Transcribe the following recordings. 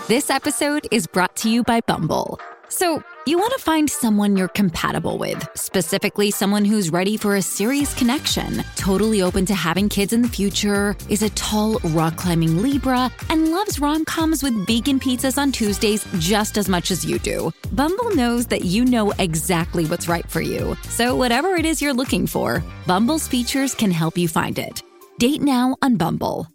This episode is brought to you by Bumble. So, you want to find someone you're compatible with, specifically someone who's ready for a serious connection, totally open to having kids in the future, is a tall, rock-climbing Libra, and loves rom-coms with vegan pizzas on Tuesdays just as much as you do. Bumble knows that you know exactly what's right for you. So whatever it is you're looking for, Bumble's features can help you find it. Date now on Bumble.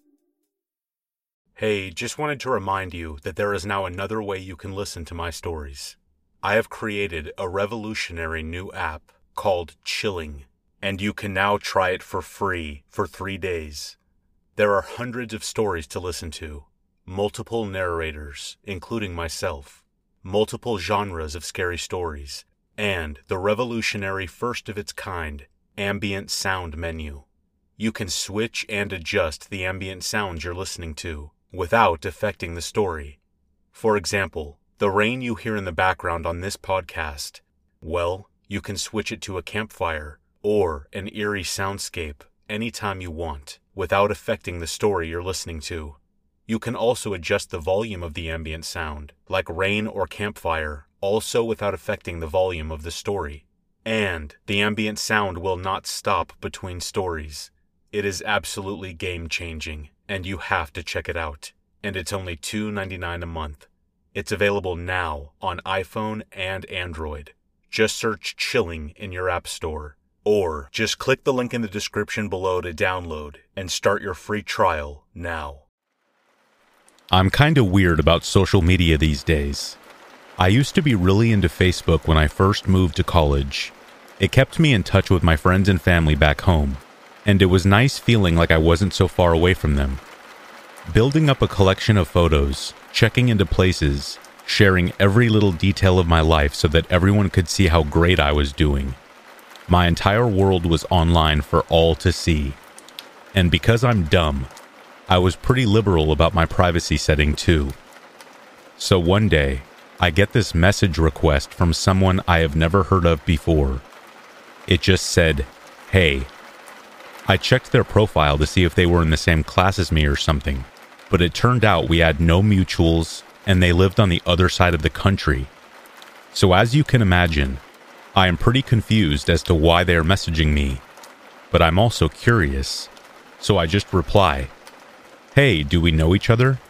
Hey, just wanted to remind you that there is now another way you can listen to my stories. I have created a revolutionary new app called Chilling, and you can now try it for free for 3 days. There are hundreds of stories to listen to, multiple narrators, including myself, multiple genres of scary stories, and the revolutionary first-of-its-kind ambient sound menu. You can switch and adjust the ambient sounds you're listening to without affecting the story. For example, the rain you hear in the background on this podcast, well, you can switch it to a campfire or an eerie soundscape anytime you want without affecting the story you're listening to. You can also adjust the volume of the ambient sound, like rain or campfire, also without affecting the volume of the story. And the ambient sound will not stop between stories. It is absolutely game-changing, and you have to check it out. And it's only $2.99 a month. It's available now on iPhone and Android. Just search Chilling in your app store, or just click the link in the description below to download and start your free trial now. I'm kinda weird about social media these days. I used to be really into Facebook when I first moved to college. It kept me in touch with my friends and family back home, and it was nice feeling like I wasn't so far away from them. Building up a collection of photos, checking into places, sharing every little detail of my life so that everyone could see how great I was doing. My entire world was online for all to see. And because I'm dumb, I was pretty liberal about my privacy setting too. So one day, I get this message request from someone I have never heard of before. It just said, "Hey." I checked their profile to see if they were in the same class as me or something, but it turned out we had no mutuals and they lived on the other side of the country. So as you can imagine, I am pretty confused as to why they are messaging me, but I'm also curious, so I just reply, "Hey, do we know each other?"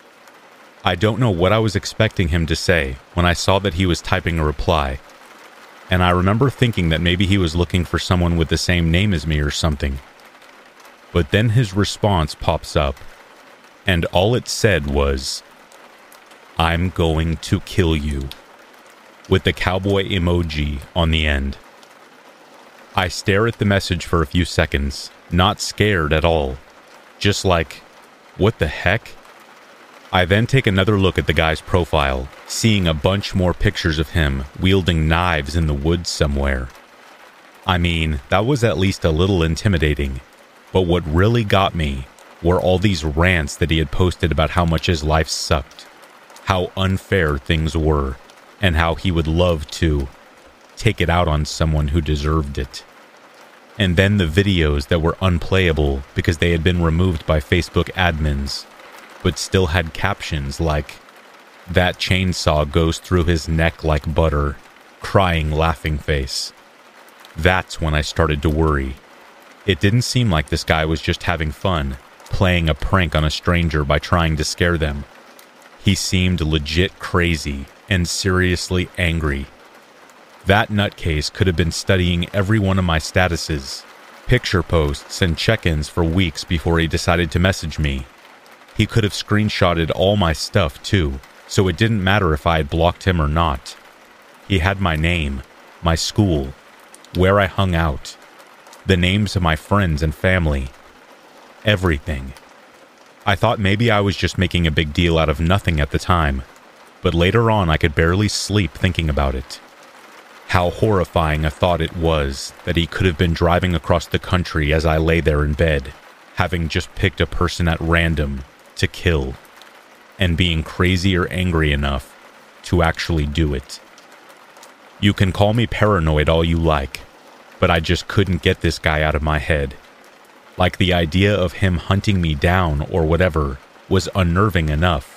I don't know what I was expecting him to say when I saw that he was typing a reply, and I remember thinking that maybe he was looking for someone with the same name as me or something. But then his response pops up, and all it said was, "I'm going to kill you," with the cowboy emoji on the end. I stare at the message for a few seconds, not scared at all, just like, what the heck? I then take another look at the guy's profile, seeing a bunch more pictures of him wielding knives in the woods somewhere. I mean, that was at least a little intimidating, but what really got me were all these rants that he had posted about how much his life sucked, how unfair things were, and how he would love to take it out on someone who deserved it. And then the videos that were unplayable because they had been removed by Facebook admins, but still had captions like, "That chainsaw goes through his neck like butter, crying laughing face." That's when I started to worry. It didn't seem like this guy was just having fun, playing a prank on a stranger by trying to scare them. He seemed legit crazy and seriously angry. That nutcase could have been studying every one of my statuses, picture posts, and check-ins for weeks before he decided to message me. He could have screenshotted all my stuff too, so it didn't matter if I had blocked him or not. He had my name, my school, where I hung out, the names of my friends and family, everything. I thought maybe I was just making a big deal out of nothing at the time, but later on I could barely sleep thinking about it. How horrifying a thought it was that he could have been driving across the country as I lay there in bed, having just picked a person at random to kill, and being crazy or angry enough to actually do it. You can call me paranoid all you like, but I just couldn't get this guy out of my head. Like the idea of him hunting me down or whatever was unnerving enough,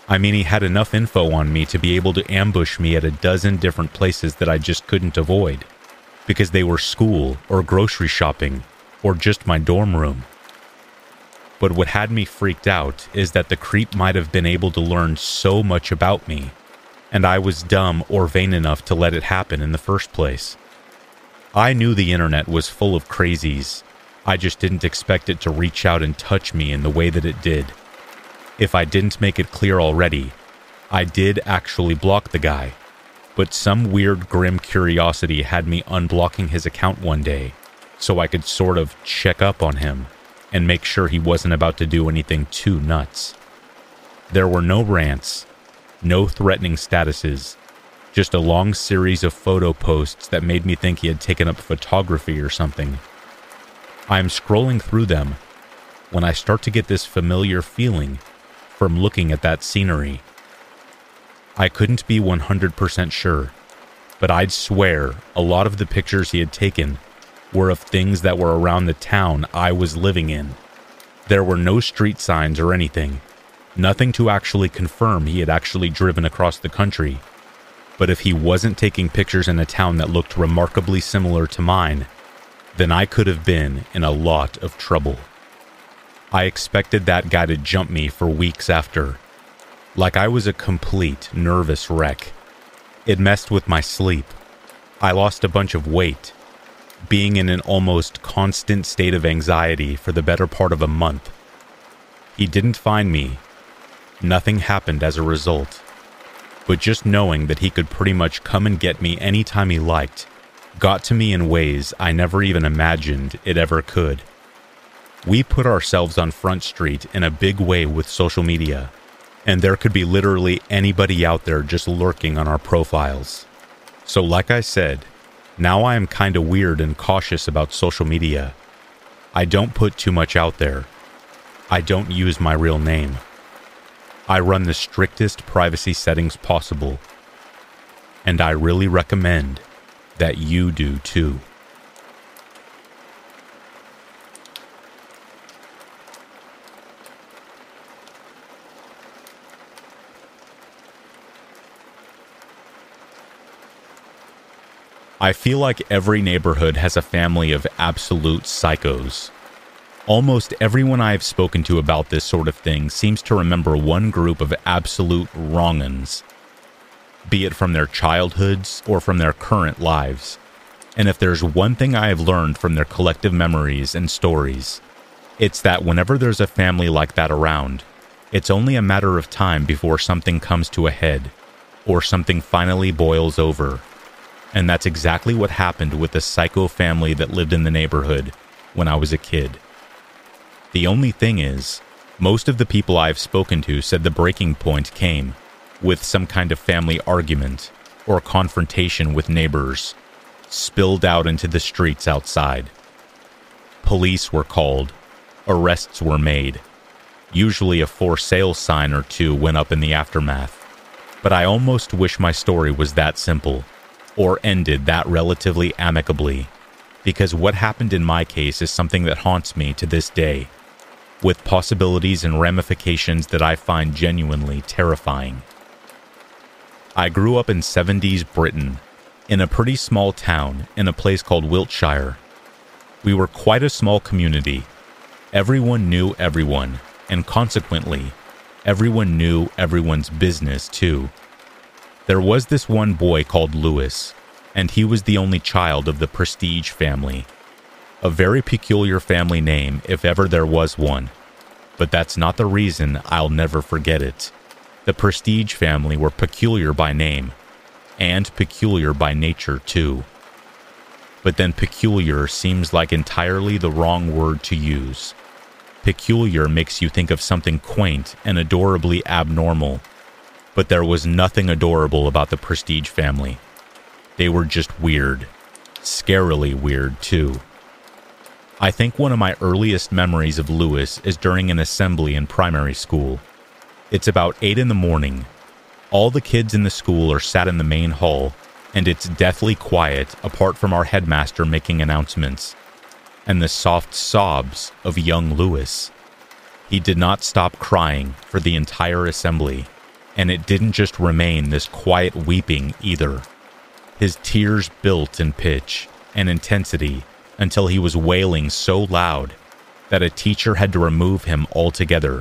I mean, he had enough info on me to be able to ambush me at a dozen different places that I just couldn't avoid, because they were school or grocery shopping or just my dorm room. But what had me freaked out is that the creep might have been able to learn so much about me, and I was dumb or vain enough to let it happen in the first place. I knew the internet was full of crazies. I just didn't expect it to reach out and touch me in the way that it did. If I didn't make it clear already, I did actually block the guy, but some weird grim curiosity had me unblocking his account one day so I could sort of check up on him and make sure he wasn't about to do anything too nuts. There were no rants, no threatening statuses, just a long series of photo posts that made me think he had taken up photography or something. I'm scrolling through them when I start to get this familiar feeling from looking at that scenery. I couldn't be 100% sure, but I'd swear a lot of the pictures he had taken were of things that were around the town I was living in. There were no street signs or anything, nothing to actually confirm he had actually driven across the country. But if he wasn't taking pictures in a town that looked remarkably similar to mine, then I could have been in a lot of trouble. I expected that guy to jump me for weeks after, like I was a complete nervous wreck. It messed with my sleep. I lost a bunch of weight, being in an almost constant state of anxiety for the better part of a month. He didn't find me. Nothing happened as a result. But just knowing that he could pretty much come and get me anytime he liked got to me in ways I never even imagined it ever could. We put ourselves on Front Street in a big way with social media, and there could be literally anybody out there just lurking on our profiles. So like I said, now I am kinda weird and cautious about social media. I don't put too much out there. I don't use my real name. I run the strictest privacy settings possible, and I really recommend that you do too. I feel like every neighborhood has a family of absolute psychos. Almost everyone I have spoken to about this sort of thing seems to remember one group of absolute wrong-uns, be it from their childhoods or from their current lives. And if there's one thing I have learned from their collective memories and stories, it's that whenever there's a family like that around, it's only a matter of time before something comes to a head, or something finally boils over. And that's exactly what happened with the psycho family that lived in the neighborhood when I was a kid. The only thing is, most of the people I've spoken to said the breaking point came with some kind of family argument or confrontation with neighbors, spilled out into the streets outside. Police were called, arrests were made. Usually a for sale sign or two went up in the aftermath. But I almost wish my story was that simple, or ended that relatively amicably, because what happened in my case is something that haunts me to this day, with possibilities and ramifications that I find genuinely terrifying. I grew up in 70s Britain, in a pretty small town in a place called Wiltshire. We were quite a small community. Everyone knew everyone, and consequently, everyone knew everyone's business too. There was this one boy called Lewis, and he was the only child of the Prestige family. A very peculiar family name if ever there was one, but that's not the reason I'll never forget it. The Prestige family were peculiar by name, and peculiar by nature too. But then peculiar seems like entirely the wrong word to use. Peculiar makes you think of something quaint and adorably abnormal, but there was nothing adorable about the Prestige family. They were just weird. Scarily weird, too. I think one of my earliest memories of Lewis is during an assembly in primary school. It's about 8 in the morning. All the kids in the school are sat in the main hall, and it's deathly quiet apart from our headmaster making announcements, and the soft sobs of young Lewis. He did not stop crying for the entire assembly. And it didn't just remain this quiet weeping either. His tears built in pitch and intensity until he was wailing so loud that a teacher had to remove him altogether.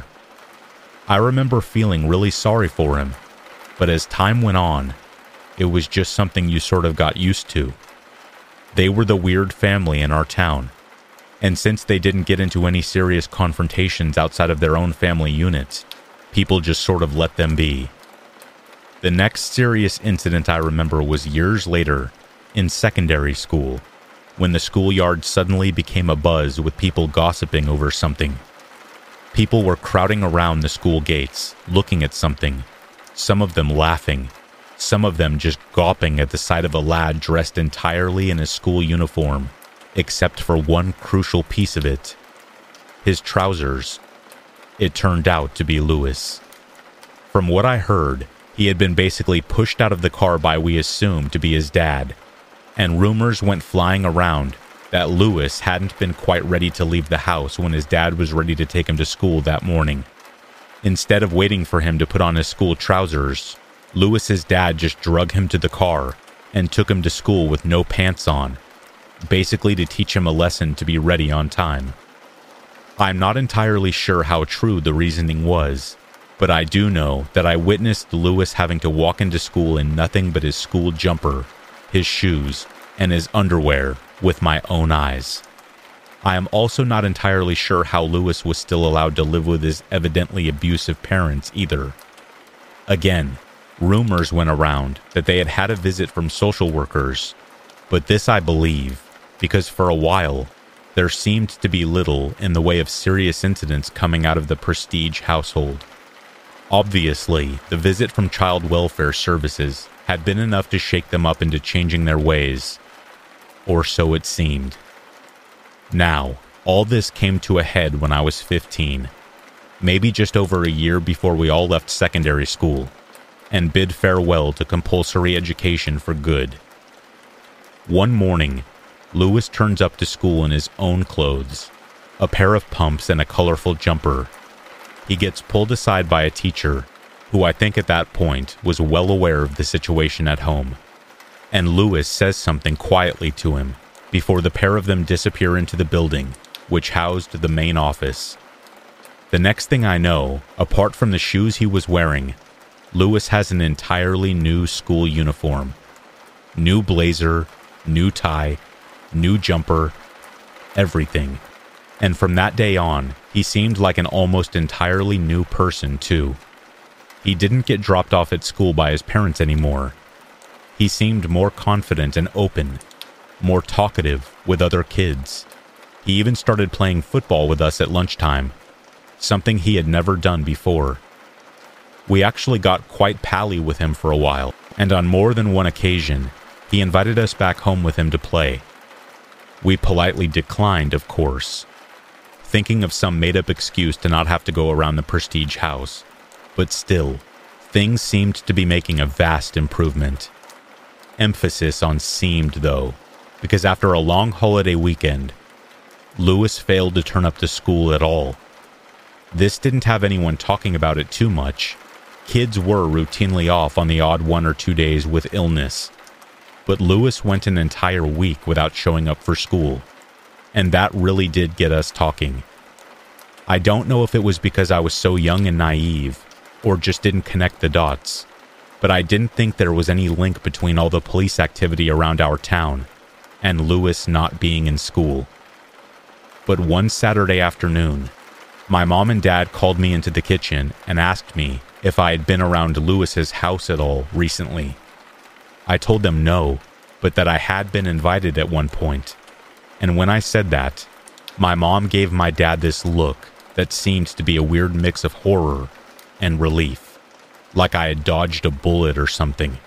I remember feeling really sorry for him, but as time went on, it was just something you sort of got used to. They were the weird family in our town, and since they didn't get into any serious confrontations outside of their own family units, people just sort of let them be. The next serious incident I remember was years later, in secondary school, when the schoolyard suddenly became abuzz with people gossiping over something. People were crowding around the school gates, looking at something, some of them laughing, some of them just gawping at the sight of a lad dressed entirely in his school uniform, except for one crucial piece of it: his trousers. It turned out to be Lewis. From what I heard, he had been basically pushed out of the car by we assumed to be his dad, and rumors went flying around that Lewis hadn't been quite ready to leave the house when his dad was ready to take him to school that morning. Instead of waiting for him to put on his school trousers, Lewis's dad just drug him to the car and took him to school with no pants on, basically to teach him a lesson to be ready on time. I'm not entirely sure how true the reasoning was, but I do know that I witnessed Lewis having to walk into school in nothing but his school jumper, his shoes, and his underwear with my own eyes. I am also not entirely sure how Lewis was still allowed to live with his evidently abusive parents either. Again, rumors went around that they had had a visit from social workers, but this I believe because for a while there seemed to be little in the way of serious incidents coming out of the Prestige household. Obviously, the visit from Child Welfare Services had been enough to shake them up into changing their ways, or so it seemed. Now, all this came to a head when I was 15, maybe just over a year before we all left secondary school, and bid farewell to compulsory education for good. One morning, Lewis turns up to school in his own clothes, a pair of pumps and a colorful jumper. He gets pulled aside by a teacher, who I think at that point was well aware of the situation at home, and Lewis says something quietly to him before the pair of them disappear into the building, which housed the main office. The next thing I know, apart from the shoes he was wearing, Lewis has an entirely new school uniform. New blazer, new tie, new jumper, everything. And from that day on, he seemed like an almost entirely new person too. He didn't get dropped off at school by his parents anymore. He seemed more confident and open, more talkative with other kids. He even started playing football with us at lunchtime, something he had never done before. We actually got quite pally with him for a while, and on more than one occasion, he invited us back home with him to play. We politely declined, of course, thinking of some made-up excuse to not have to go around the Prestige house. But still, things seemed to be making a vast improvement. Emphasis on seemed, though, because after a long holiday weekend, Lewis failed to turn up to school at all. This didn't have anyone talking about it too much. Kids were routinely off on the odd 1 or 2 days with illness, but Lewis went an entire week without showing up for school, and that really did get us talking. I don't know if it was because I was so young and naive, or just didn't connect the dots, but I didn't think there was any link between all the police activity around our town and Lewis not being in school. But one Saturday afternoon, my mom and dad called me into the kitchen and asked me if I had been around Lewis's house at all recently. I told them no, but that I had been invited at one point. And when I said that, my mom gave my dad this look that seemed to be a weird mix of horror and relief, like I had dodged a bullet or something.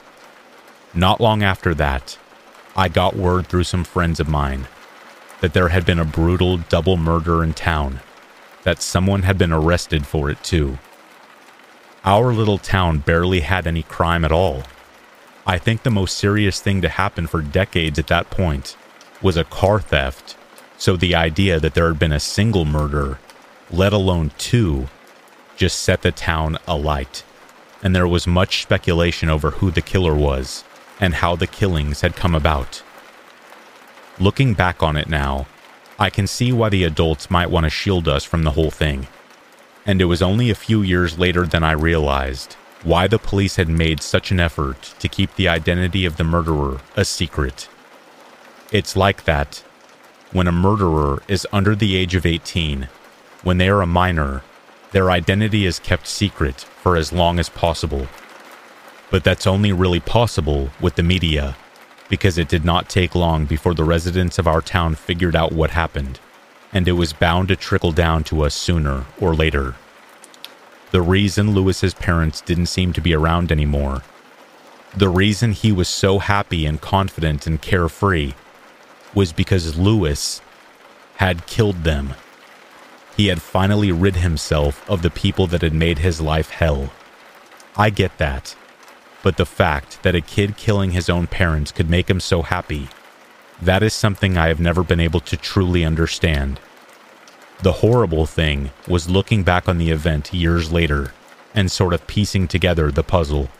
Not long after that, I got word through some friends of mine that there had been a brutal double murder in town, that someone had been arrested for it too. Our little town barely had any crime at all. I think the most serious thing to happen for decades at that point was a car theft, so the idea that there had been a single murder, let alone two, just set the town alight. and there was much speculation over who the killer was and how the killings had come about. Looking back on it now, I can see why the adults might want to shield us from the whole thing. And it was only a few years later than I realized why the police had made such an effort to keep the identity of the murderer a secret. It's like that. When a murderer is under the age of 18, when they are a minor, their identity is kept secret for as long as possible. But that's only really possible with the media, because it did not take long before the residents of our town figured out what happened, and it was bound to trickle down to us sooner or later. The reason Lewis's parents didn't seem to be around anymore, the reason he was so happy and confident and carefree, was because Lewis had killed them. He had finally rid himself of the people that had made his life hell. I get that, but the fact that a kid killing his own parents could make him so happy, that is something I have never been able to truly understand. The horrible thing was looking back on the event years later and sort of piecing together the puzzle.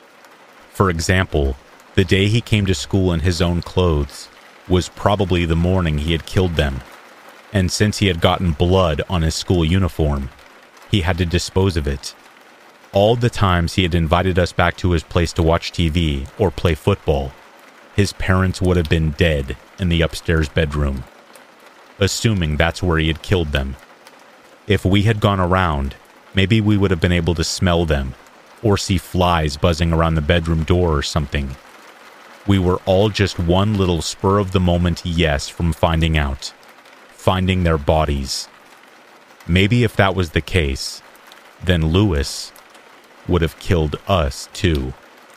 For example, the day he came to school in his own clothes was probably the morning he had killed them, and since he had gotten blood on his school uniform, he had to dispose of it. All the times he had invited us back to his place to watch TV or play football, his parents would have been dead in the upstairs bedroom, assuming that's where he had killed them. If we had gone around, maybe we would have been able to smell them, or see flies buzzing around the bedroom door or something. We were all just one little spur of the moment yes from finding out. Finding their bodies. Maybe if that was the case, then Lewis would have killed us too.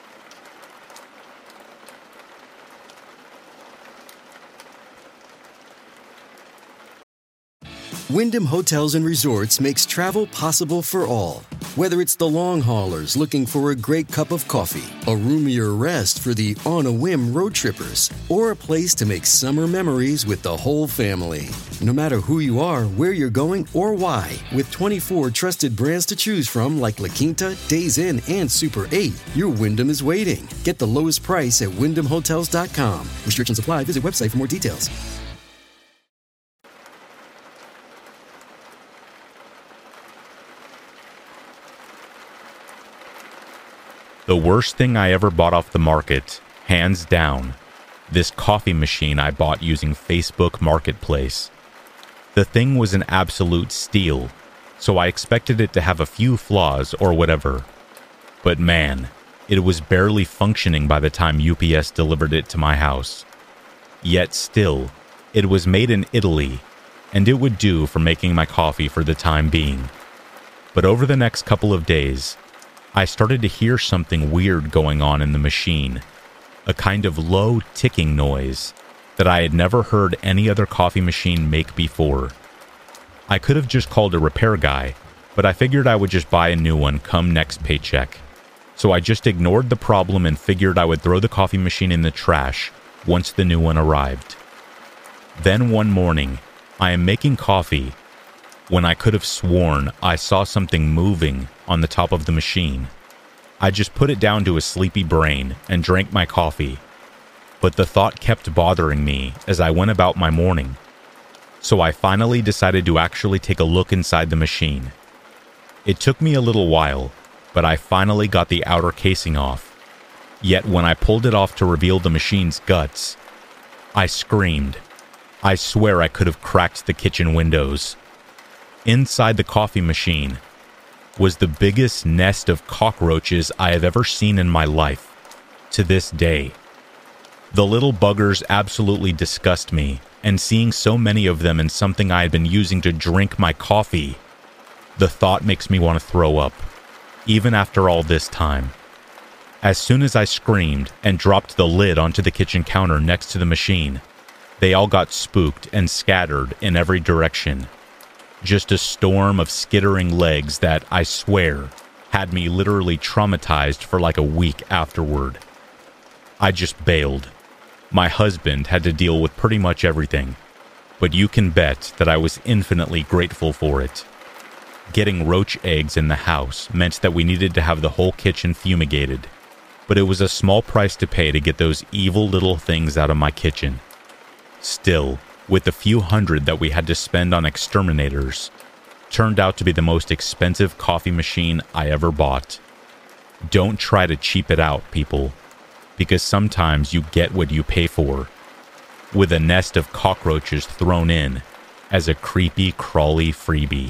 Wyndham Hotels & Resorts makes travel possible for all. Whether it's the long haulers looking for a great cup of coffee, a roomier rest for the on-a-whim road trippers, or a place to make summer memories with the whole family. No matter who you are, where you're going, or why, with 24 trusted brands to choose from like La Quinta, Days Inn, and Super 8, your Wyndham is waiting. Get the lowest price at WyndhamHotels.com. Restrictions apply. Visit website for more details. The worst thing I ever bought off the market, hands down, this coffee machine I bought using Facebook Marketplace. The thing was an absolute steal, so I expected it to have a few flaws or whatever. But man, it was barely functioning by the time UPS delivered it to my house. Yet still, it was made in Italy, and it would do for making my coffee for the time being. But over the next couple of days, I started to hear something weird going on in the machine, a kind of low ticking noise that I had never heard any other coffee machine make before. I could have just called a repair guy, but I figured I would just buy a new one come next paycheck. So I just ignored the problem and figured I would throw the coffee machine in the trash once the new one arrived. Then one morning, I am making coffee when I could have sworn I saw something moving on the top of the machine. I just put it down to a sleepy brain and drank my coffee, but the thought kept bothering me as I went about my morning. So I finally decided to actually take a look inside the machine. It took me a little while, but I finally got the outer casing off. Yet when I pulled it off to reveal the machine's guts, I screamed. I swear I could have cracked the kitchen windows. Inside the coffee machine was the biggest nest of cockroaches I have ever seen in my life, to this day. The little buggers absolutely disgust me, and seeing so many of them in something I had been using to drink my coffee, the thought makes me want to throw up, even after all this time. As soon as I screamed and dropped the lid onto the kitchen counter next to the machine, they all got spooked and scattered in every direction. Just a storm of skittering legs that, I swear, had me literally traumatized for like a week afterward. I just bailed. My husband had to deal with pretty much everything, but you can bet that I was infinitely grateful for it. Getting roach eggs in the house meant that we needed to have the whole kitchen fumigated, but it was a small price to pay to get those evil little things out of my kitchen. Still, with the few hundred that we had to spend on exterminators, turned out to be the most expensive coffee machine I ever bought. Don't try to cheap it out, people, because sometimes you get what you pay for, with a nest of cockroaches thrown in as a creepy, crawly freebie.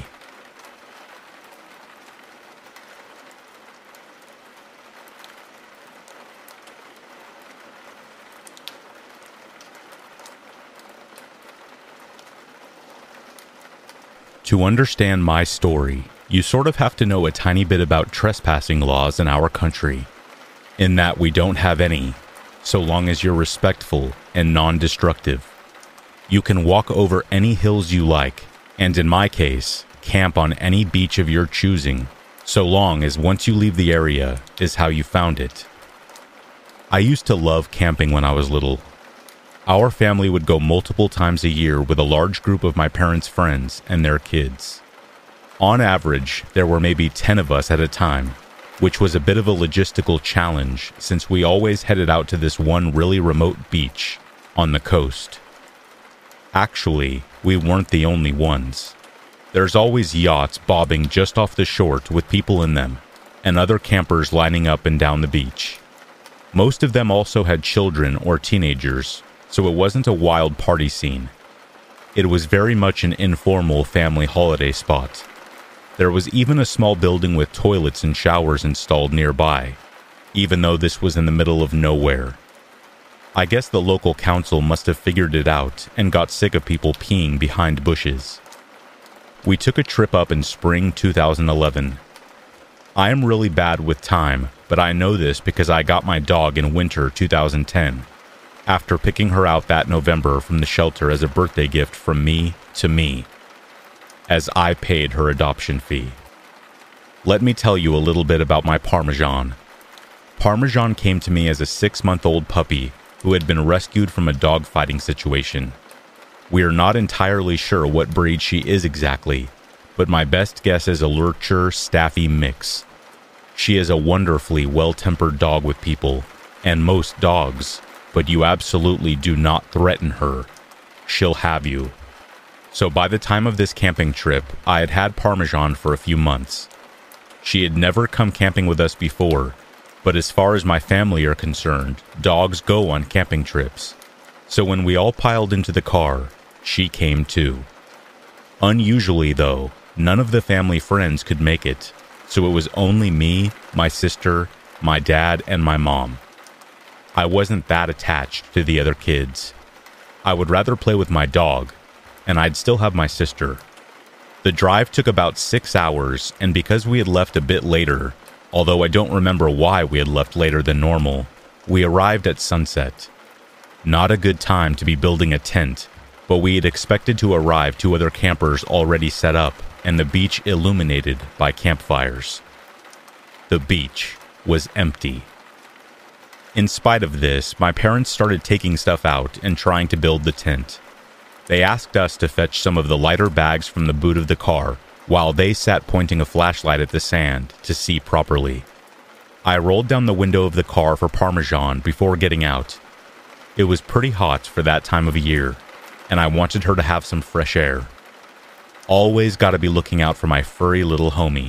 To understand my story, you sort of have to know a tiny bit about trespassing laws in our country, in that we don't have any, so long as you're respectful and non-destructive. You can walk over any hills you like, and in my case, camp on any beach of your choosing, so long as once you leave the area is how you found it. I used to love camping when I was little. Our family would go multiple times a year with a large group of my parents' friends and their kids. On average, there were maybe 10 of us at a time, which was a bit of a logistical challenge since we always headed out to this one really remote beach on the coast. Actually, we weren't the only ones. There's always yachts bobbing just off the shore with people in them, and other campers lining up and down the beach. Most of them also had children or teenagers, so it wasn't a wild party scene. It was very much an informal family holiday spot. There was even a small building with toilets and showers installed nearby, even though this was in the middle of nowhere. I guess the local council must have figured it out and got sick of people peeing behind bushes. We took a trip up in spring 2011. I am really bad with time, but I know this because I got my dog in winter 2010. After picking her out that November from the shelter as a birthday gift from me to me, as I paid her adoption fee. Let me tell you a little bit about my Parmesan. Parmesan came to me as a 6-month-old puppy who had been rescued from a dogfighting situation. We are not entirely sure what breed she is exactly, but my best guess is a Lurcher Staffy mix. She is a wonderfully well-tempered dog with people, and most dogs, but you absolutely do not threaten her. She'll have you. So by the time of this camping trip, I had had Parmesan for a few months. She had never come camping with us before, but as far as my family are concerned, dogs go on camping trips. So when we all piled into the car, she came too. Unusually though, none of the family friends could make it, so it was only me, my sister, my dad, and my mom. I wasn't that attached to the other kids. I would rather play with my dog, and I'd still have my sister. The drive took about 6 hours, and because we had left a bit later, although I don't remember why we had left later than normal, we arrived at sunset. Not a good time to be building a tent, but we had expected to arrive to other campers already set up and the beach illuminated by campfires. The beach was empty. In spite of this, my parents started taking stuff out and trying to build the tent. They asked us to fetch some of the lighter bags from the boot of the car, while they sat pointing a flashlight at the sand to see properly. I rolled down the window of the car for Parmesan before getting out. It was pretty hot for that time of year, and I wanted her to have some fresh air. Always gotta be looking out for my furry little homie.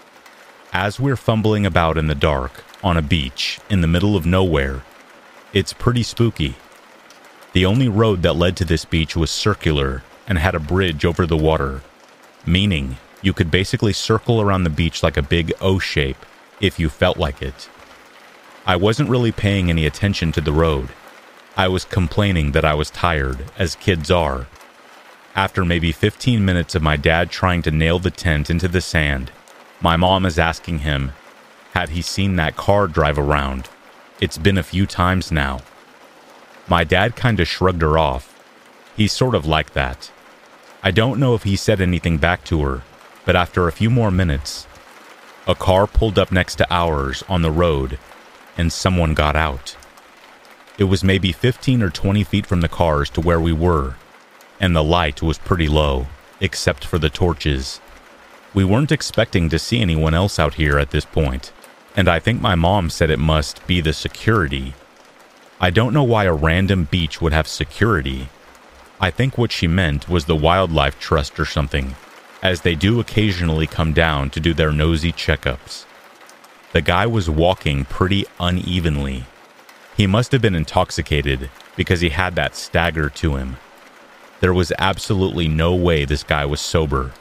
As we're fumbling about in the dark, on a beach, in the middle of nowhere, it's pretty spooky. The only road that led to this beach was circular and had a bridge over the water, meaning you could basically circle around the beach like a big O shape if you felt like it. I wasn't really paying any attention to the road. I was complaining that I was tired, as kids are. After maybe 15 minutes of my dad trying to nail the tent into the sand, my mom is asking him, had he seen that car drive around? It's been a few times now. My dad kinda shrugged her off. He's sort of like that. I don't know if he said anything back to her, but after a few more minutes, a car pulled up next to ours on the road, and someone got out. It was maybe 15 or 20 feet from the cars to where we were, and the light was pretty low, except for the torches. We weren't expecting to see anyone else out here at this point, and I think my mom said it must be the security. I don't know why a random beach would have security. I think what she meant was the wildlife trust or something, as they do occasionally come down to do their nosy checkups. The guy was walking pretty unevenly. He must have been intoxicated because he had that stagger to him. There was absolutely no way this guy was sober.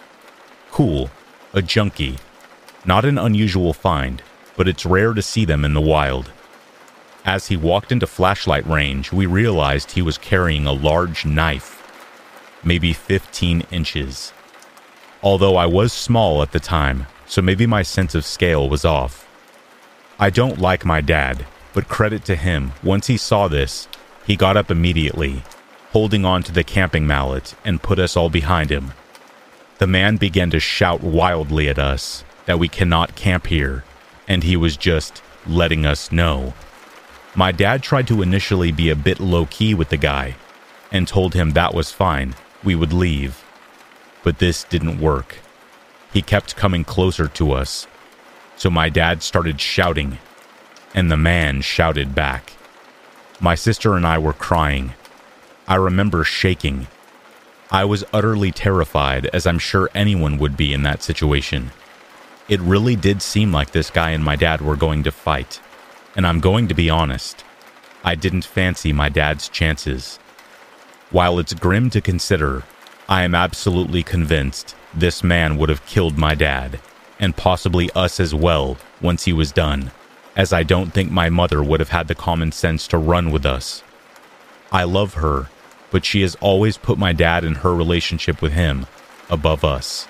Cool, a junkie. Not an unusual find, but it's rare to see them in the wild. As he walked into flashlight range, we realized he was carrying a large knife, maybe 15 inches. Although I was small at the time, so maybe my sense of scale was off. I don't like my dad, but credit to him, once he saw this, he got up immediately, holding on to the camping mallet, and put us all behind him. The man began to shout wildly at us that we cannot camp here, and he was just letting us know. My dad tried to initially be a bit low-key with the guy, and told him that was fine, we would leave. But this didn't work. He kept coming closer to us, so my dad started shouting, and the man shouted back. My sister and I were crying. I remember shaking. I was utterly terrified, as I'm sure anyone would be in that situation. It really did seem like this guy and my dad were going to fight. And I'm going to be honest, I didn't fancy my dad's chances. While it's grim to consider, I am absolutely convinced this man would have killed my dad, and possibly us as well, once he was done, as I don't think my mother would have had the common sense to run with us. I love her, but she has always put my dad and her relationship with him above us.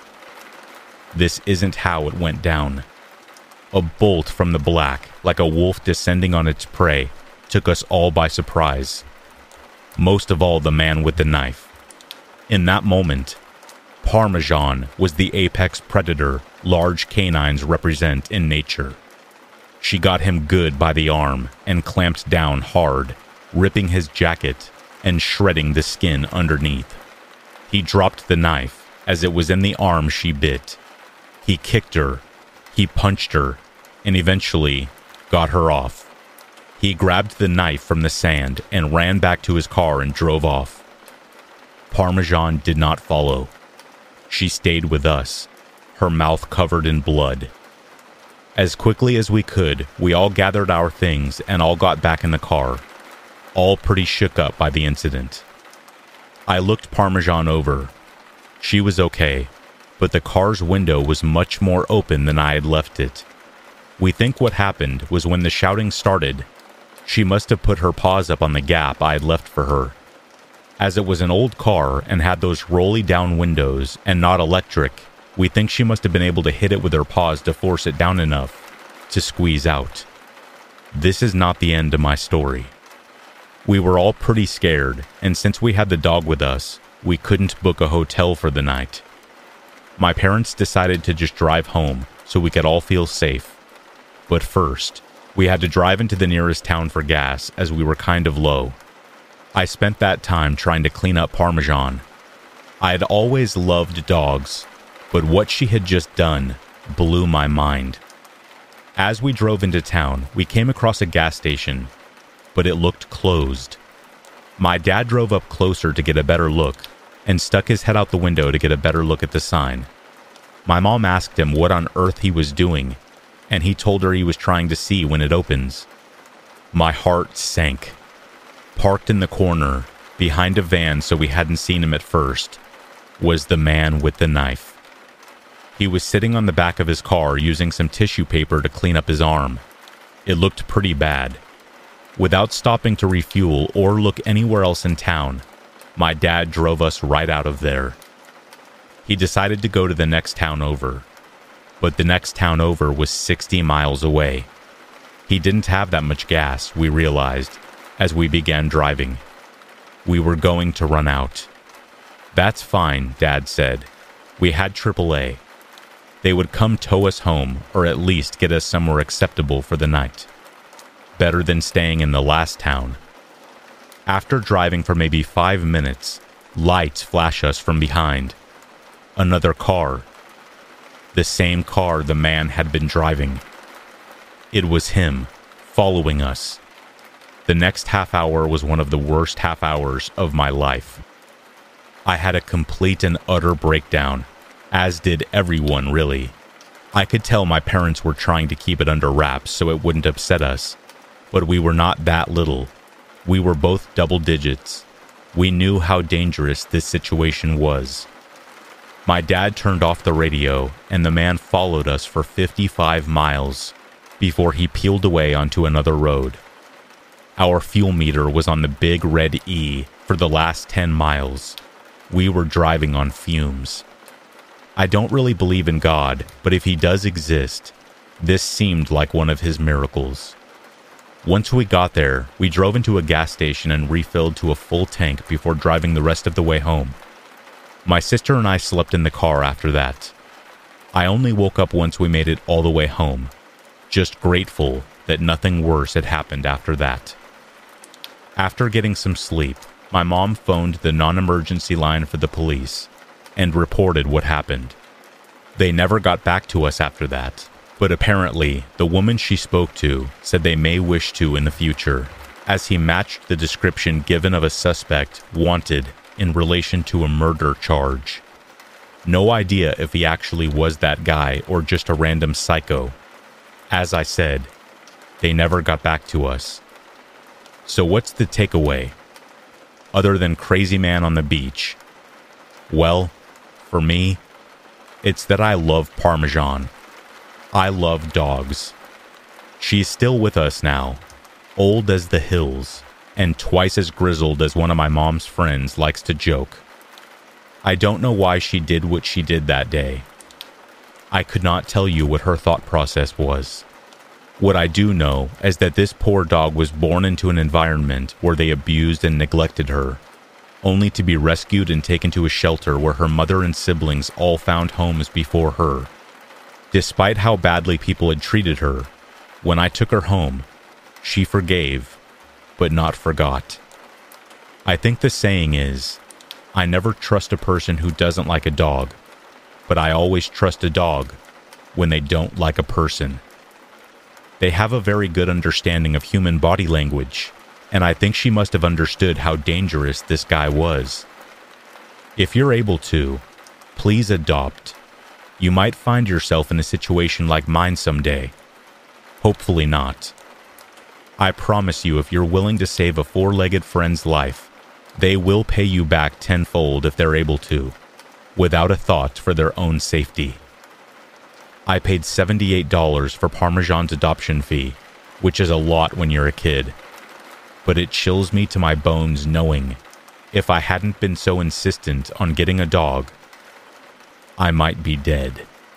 This isn't how it went down. A bolt from the black, like a wolf descending on its prey, took us all by surprise. Most of all, the man with the knife. In that moment, Parmesan was the apex predator large canines represent in nature. She got him good by the arm and clamped down hard, ripping his jacket and shredding the skin underneath. He dropped the knife as it was in the arm she bit. He kicked her, he punched her, and eventually got her off. He grabbed the knife from the sand and ran back to his car and drove off. Parmesan did not follow. She stayed with us, her mouth covered in blood. As quickly as we could, we all gathered our things and all got back in the car, all pretty shook up by the incident. I looked Parmesan over. She was okay, but the car's window was much more open than I had left it. We think what happened was when the shouting started, she must have put her paws up on the gap I had left for her. As it was an old car and had those rolly down windows and not electric, we think she must have been able to hit it with her paws to force it down enough to squeeze out. This is not the end of my story. We were all pretty scared, and since we had the dog with us, we couldn't book a hotel for the night. My parents decided to just drive home so we could all feel safe. But first, we had to drive into the nearest town for gas as we were kind of low. I spent that time trying to clean up Parmesan. I had always loved dogs, but what she had just done blew my mind. As we drove into town, we came across a gas station, but it looked closed. My dad drove up closer to get a better look and stuck his head out the window to get a better look at the sign. My mom asked him what on earth he was doing, and he told her he was trying to see when it opens. My heart sank. Parked in the corner, behind a van so we hadn't seen him at first, was the man with the knife. He was sitting on the back of his car using some tissue paper to clean up his arm. It looked pretty bad. Without stopping to refuel or look anywhere else in town, my dad drove us right out of there. He decided to go to the next town over, but the next town over was 60 miles away. He didn't have that much gas, we realized, as we began driving. We were going to run out. That's fine, Dad said. We had AAA. They would come tow us home, or at least get us somewhere acceptable for the night. Better than staying in the last town. After driving for maybe 5 minutes, lights flash us from behind. Another car. the same car the man had been driving. It was him, following us. The next half hour was one of the worst half hours of my life. I had a complete and utter breakdown, as did everyone really. I could tell my parents were trying to keep it under wraps so it wouldn't upset us, but we were not that little. We were both double digits. We knew how dangerous this situation was. My dad turned off the radio, and the man followed us for 55 miles before he peeled away onto another road. Our fuel meter was on the big red E for the last 10 miles. We were driving on fumes. I don't really believe in God, but if he does exist, this seemed like one of his miracles. Once we got there, we drove into a gas station and refilled to a full tank before driving the rest of the way home. My sister and I slept in the car after that. I only woke up once we made it all the way home, just grateful that nothing worse had happened after that. After getting some sleep, my mom phoned the non-emergency line for the police and reported what happened. They never got back to us after that, but apparently the woman she spoke to said they may wish to in the future, as he matched the description given of a suspect wanted in relation to a murder charge. No idea if he actually was that guy or just a random psycho. As I said, they never got back to us. So what's the takeaway? Other than crazy man on the beach? Well, for me, it's that I love Parmesan. I love dogs. She's still with us now, old as the hills, and twice as grizzled as one of my mom's friends likes to joke. I don't know why she did what she did that day. I could not tell you what her thought process was. What I do know is that this poor dog was born into an environment where they abused and neglected her, only to be rescued and taken to a shelter where her mother and siblings all found homes before her. Despite how badly people had treated her, when I took her home, she forgave, but not forgot. I think the saying is, I never trust a person who doesn't like a dog, but I always trust a dog when they don't like a person. They have a very good understanding of human body language, and I think she must have understood how dangerous this guy was. If you're able to, please adopt. You might find yourself in a situation like mine someday. Hopefully not. I promise you, if you're willing to save a four-legged friend's life, they will pay you back tenfold if they're able to, without a thought for their own safety. I paid $78 for Parmesan's adoption fee, which is a lot when you're a kid. But it chills me to my bones knowing, if I hadn't been so insistent on getting a dog, I might be dead.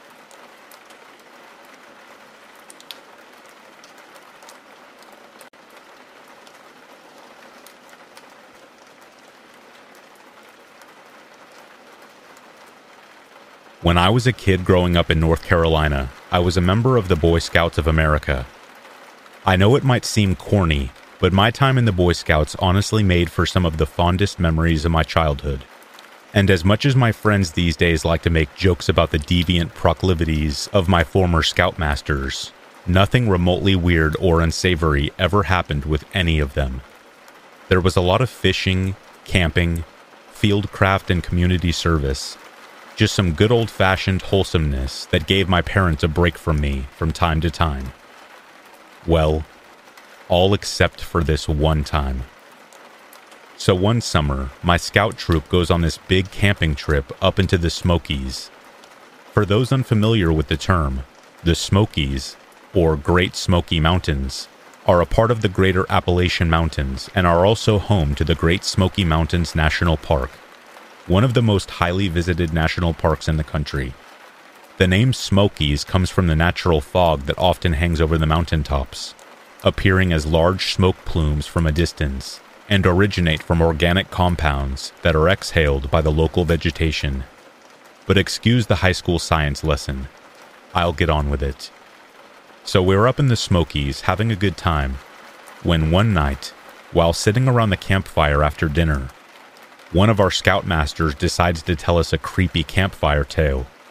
When I was a kid growing up in North Carolina, I was a member of the Boy Scouts of America. I know it might seem corny, but my time in the Boy Scouts honestly made for some of the fondest memories of my childhood. And as much as my friends these days like to make jokes about the deviant proclivities of my former scoutmasters, nothing remotely weird or unsavory ever happened with any of them. There was a lot of fishing, camping, fieldcraft, and community service. Just some good old-fashioned wholesomeness that gave my parents a break from me from time to time. Well, all except for this one time. So one summer, my scout troop goes on this big camping trip up into the Smokies. For those unfamiliar with the term, the Smokies, or Great Smoky Mountains, are a part of the Greater Appalachian Mountains and are also home to the Great Smoky Mountains National Park, one of the most highly visited national parks in the country. The name Smokies comes from the natural fog that often hangs over the mountaintops, appearing as large smoke plumes from a distance, and originate from organic compounds that are exhaled by the local vegetation. But excuse the high school science lesson. I'll get on with it. So we're up in the Smokies having a good time, when one night, while sitting around the campfire after dinner, one of our scoutmasters decides to tell us a creepy campfire tale.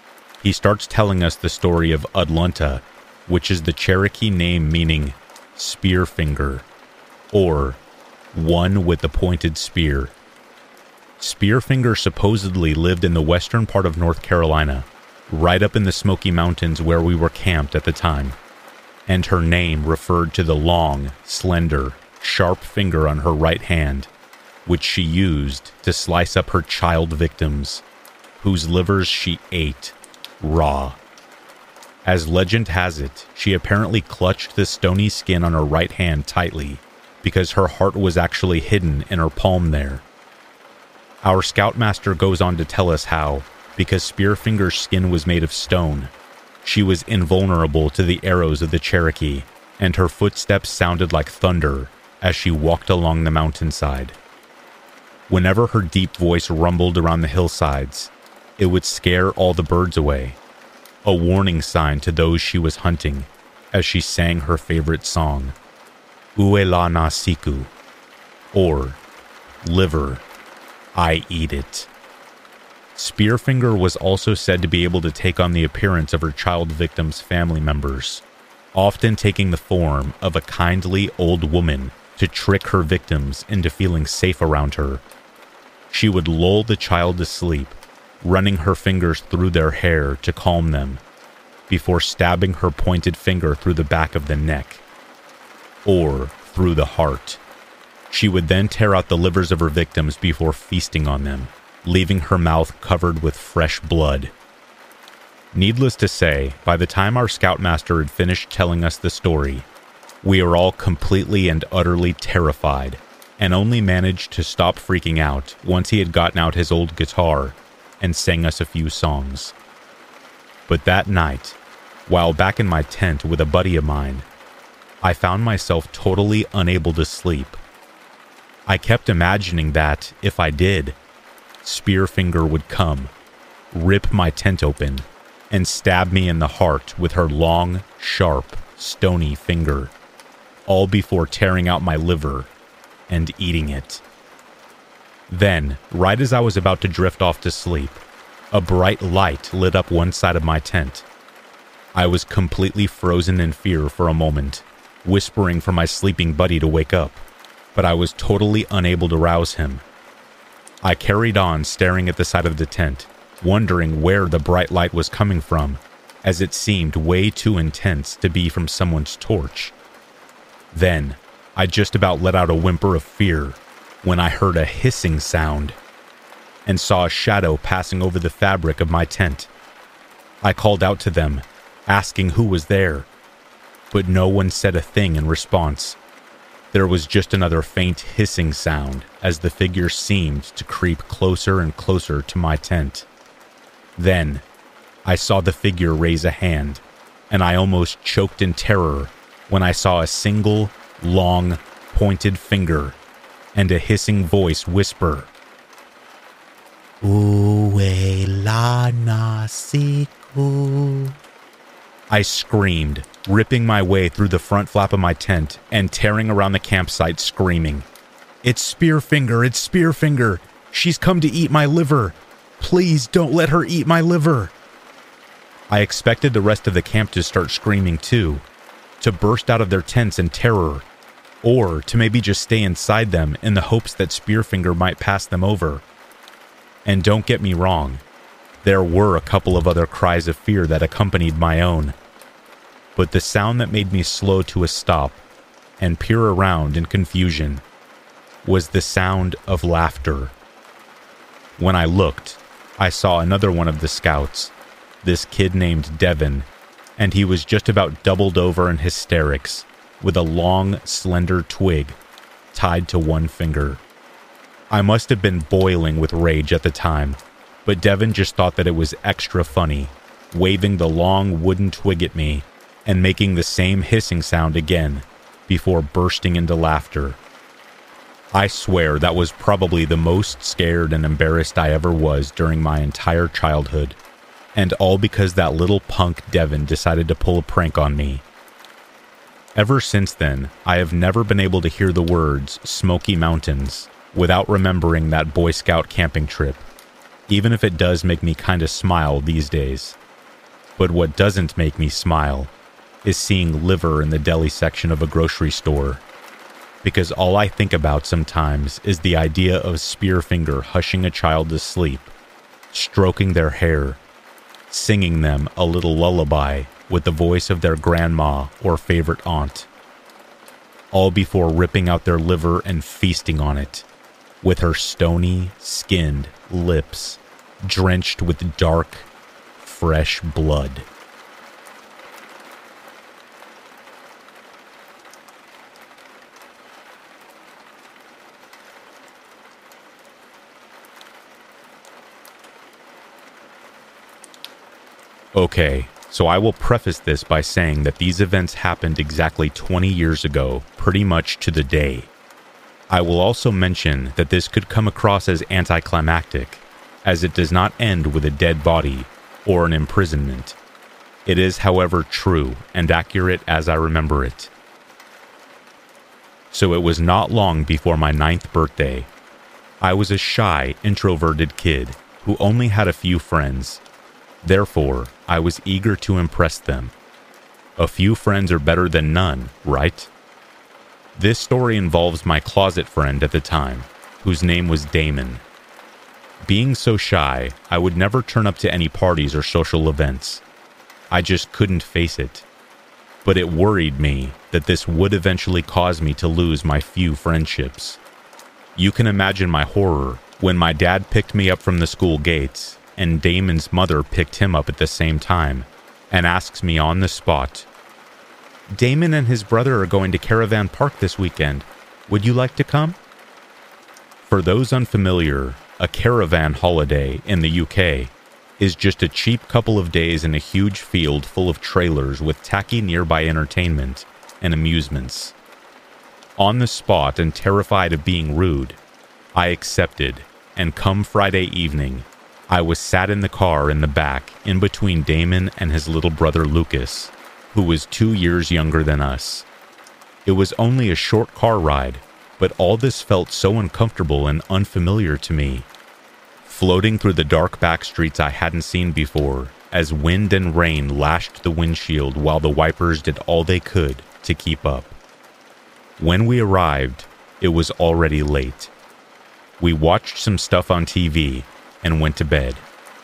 he starts telling us the story of Adlunta, which is the Cherokee name meaning spear finger, or one with the pointed spear. Spearfinger supposedly lived in the western part of North Carolina, right up in the Smoky Mountains where we were camped at the time, and her name referred to the long, slender, sharp finger on her right hand, which she used to slice up her child victims, whose livers she ate raw. As legend has it, she apparently clutched the stony skin on her right hand tightly, because her heart was actually hidden in her palm there. Our scoutmaster goes on to tell us how, because Spearfinger's skin was made of stone, she was invulnerable to the arrows of the Cherokee, and her footsteps sounded like thunder as she walked along the mountainside. Whenever her deep voice rumbled around the hillsides, it would scare all the birds away, a warning sign to those she was hunting, as she sang her favorite song, Uela na Siku, or Liver, I Eat It. Spearfinger was also said to be able to take on the appearance of her child victims' family members, often taking the form of a kindly old woman to trick her victims into feeling safe around her. She would lull the child to sleep, running her fingers through their hair to calm them, before stabbing her pointed finger through the back of the neck, or through the heart. She would then tear out the livers of her victims before feasting on them, leaving her mouth covered with fresh blood. Needless to say, by the time our scoutmaster had finished telling us the story, we were all completely and utterly terrified, and only managed to stop freaking out once he had gotten out his old guitar and sang us a few songs. But that night, while back in my tent with a buddy of mine, I found myself totally unable to sleep. I kept imagining that, if I did, Spearfinger would come, rip my tent open, and stab me in the heart with her long, sharp, stony finger, all before tearing out my liver and eating it. Then, right as I was about to drift off to sleep, a bright light lit up one side of my tent. I was completely frozen in fear for a moment, whispering for my sleeping buddy to wake up, but I was totally unable to rouse him. I carried on staring at the side of the tent, wondering where the bright light was coming from, as it seemed way too intense to be from someone's torch. Then, I just about let out a whimper of fear when I heard a hissing sound and saw a shadow passing over the fabric of my tent. I called out to them, asking who was there, but no one said a thing in response. There was just another faint hissing sound as the figure seemed to creep closer and closer to my tent. Then, I saw the figure raise a hand, and I almost choked in terror when I saw a single, long, pointed finger and a hissing voice whisper, Uela na Siku. I screamed, ripping my way through the front flap of my tent and tearing around the campsite screaming, It's Spearfinger! It's Spearfinger! She's come to eat my liver! Please don't let her eat my liver! I expected the rest of the camp to start screaming too, to burst out of their tents in terror, or to maybe just stay inside them in the hopes that Spearfinger might pass them over. And don't get me wrong, there were a couple of other cries of fear that accompanied my own. But the sound that made me slow to a stop and peer around in confusion was the sound of laughter. When I looked, I saw another one of the scouts, this kid named Devin, and he was just about doubled over in hysterics, with a long, slender twig tied to one finger. I must have been boiling with rage at the time, but Devin just thought that it was extra funny, waving the long wooden twig at me and making the same hissing sound again before bursting into laughter. I swear that was probably the most scared and embarrassed I ever was during my entire childhood, and all because that little punk Devin decided to pull a prank on me. Ever since then, I have never been able to hear the words Smoky Mountains without remembering that Boy Scout camping trip, even if it does make me kinda smile these days. But what doesn't make me smile is seeing liver in the deli section of a grocery store. Because all I think about sometimes is the idea of Spearfinger hushing a child to sleep, stroking their hair, singing them a little lullaby with the voice of their grandma or favorite aunt, all before ripping out their liver and feasting on it, with her stony, skinned lips drenched with dark, fresh blood. Okay, so I will preface this by saying that these events happened exactly 20 years ago, pretty much to the day. I will also mention that this could come across as anticlimactic, as it does not end with a dead body or an imprisonment. It is, however, true and accurate as I remember it. So it was not long before my 9th birthday. I was a shy, introverted kid who only had a few friends. Therefore, I was eager to impress them. A few friends are better than none, right? This story involves my closet friend at the time, whose name was Damon. Being so shy, I would never turn up to any parties or social events. I just couldn't face it. But it worried me that this would eventually cause me to lose my few friendships. You can imagine my horror when my dad picked me up from the school gates and Damon's mother picked him up at the same time and asks me on the spot, "Damon and his brother are going to Caravan Park this weekend. Would you like to come?" For those unfamiliar, a caravan holiday in the UK is just a cheap couple of days in a huge field full of trailers with tacky nearby entertainment and amusements. On the spot and terrified of being rude, I accepted, and come Friday evening, I was sat in the car in the back in between Damon and his little brother Lucas, who was 2 years younger than us. It was only a short car ride, but all this felt so uncomfortable and unfamiliar to me. Floating through the dark back streets I hadn't seen before, as wind and rain lashed the windshield while the wipers did all they could to keep up. When we arrived, it was already late. We watched some stuff on TV and went to bed.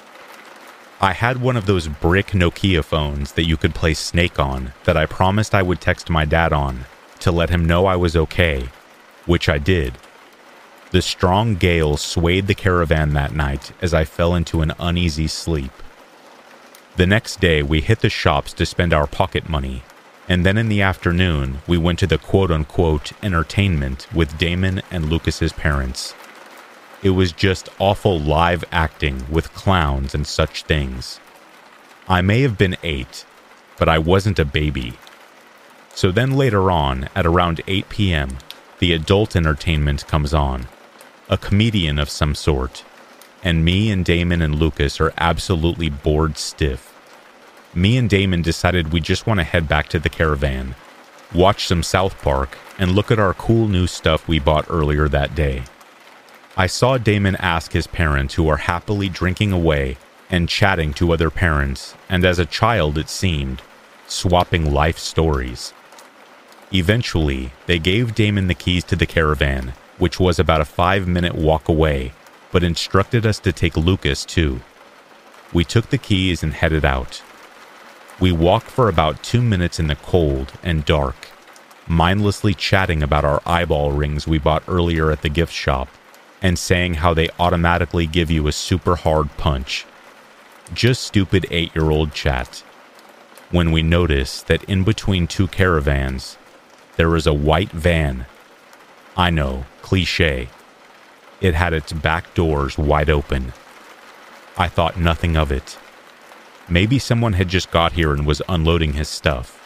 I had one of those brick Nokia phones that you could play Snake on that I promised I would text my dad on to let him know I was okay, which I did. The strong gale swayed the caravan that night as I fell into an uneasy sleep. The next day we hit the shops to spend our pocket money, and then in the afternoon we went to the quote-unquote entertainment with Damon and Lucas's parents. It was just awful live acting with clowns and such things. I may have been 8, but I wasn't a baby. So then later on, at around 8 p.m., the adult entertainment comes on, a comedian of some sort, and me and Damon and Lucas are absolutely bored stiff. Me and Damon decided we just want to head back to the caravan, watch some South Park, and look at our cool new stuff we bought earlier that day. I saw Damon ask his parents, who are happily drinking away and chatting to other parents, and as a child it seemed, swapping life stories. Eventually, they gave Damon the keys to the caravan, which was about a 5-minute walk away, but instructed us to take Lucas too. We took the keys and headed out. We walked for about 2 minutes in the cold and dark, mindlessly chatting about our eyeball rings we bought earlier at the gift shop, and saying how they automatically give you a super hard punch. Just stupid 8-year-old chat. When we noticed that in between two caravans, there was a white van. I know, cliché. It had its back doors wide open. I thought nothing of it. Maybe someone had just got here and was unloading his stuff.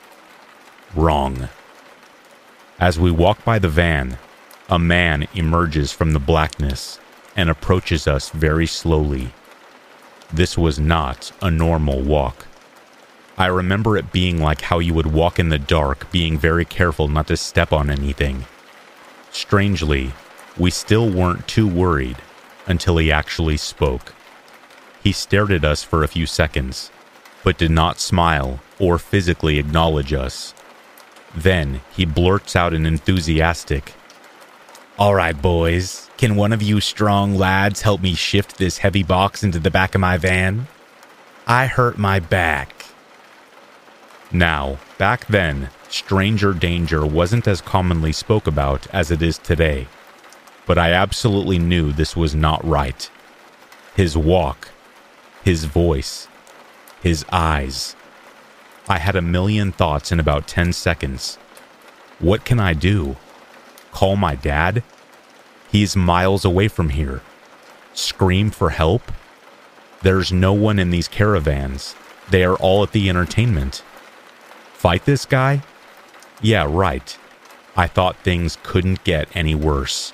Wrong. As we walk by the van, a man emerges from the blackness and approaches us very slowly. This was not a normal walk. I remember it being like how you would walk in the dark, being very careful not to step on anything. Strangely, we still weren't too worried until he actually spoke. He stared at us for a few seconds, but did not smile or physically acknowledge us. Then he blurts out an enthusiastic, "All right, boys, can one of you strong lads help me shift this heavy box into the back of my van? I hurt my back." Now, back then, stranger danger wasn't as commonly spoke about as it is today, but I absolutely knew this was not right. His walk, his voice, his eyes. I had a million thoughts in about 10 seconds. What can I do? Call my dad? He's miles away from here. Scream for help? There's no one in these caravans. They are all at the entertainment. Fight this guy? Yeah, right. I thought things couldn't get any worse.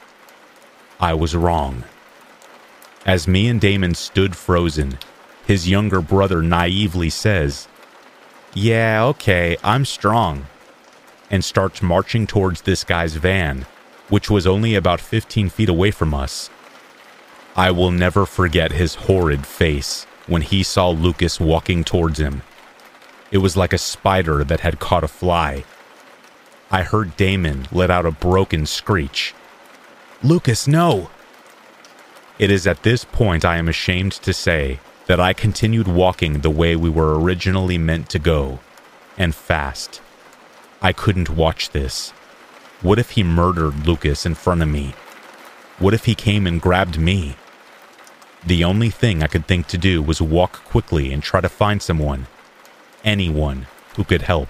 I was wrong. As me and Damon stood frozen, his younger brother naively says, "Yeah, okay, I'm strong," and starts marching towards this guy's van, which was only about 15 feet away from us. I will never forget his horrid face when he saw Lucas walking towards him. It was like a spider that had caught a fly. I heard Damon let out a broken screech. "Lucas, no!" It is at this point I am ashamed to say that I continued walking the way we were originally meant to go, and fast. I couldn't watch this. What if he murdered Lucas in front of me? What if he came and grabbed me? The only thing I could think to do was walk quickly and try to find someone, anyone who could help.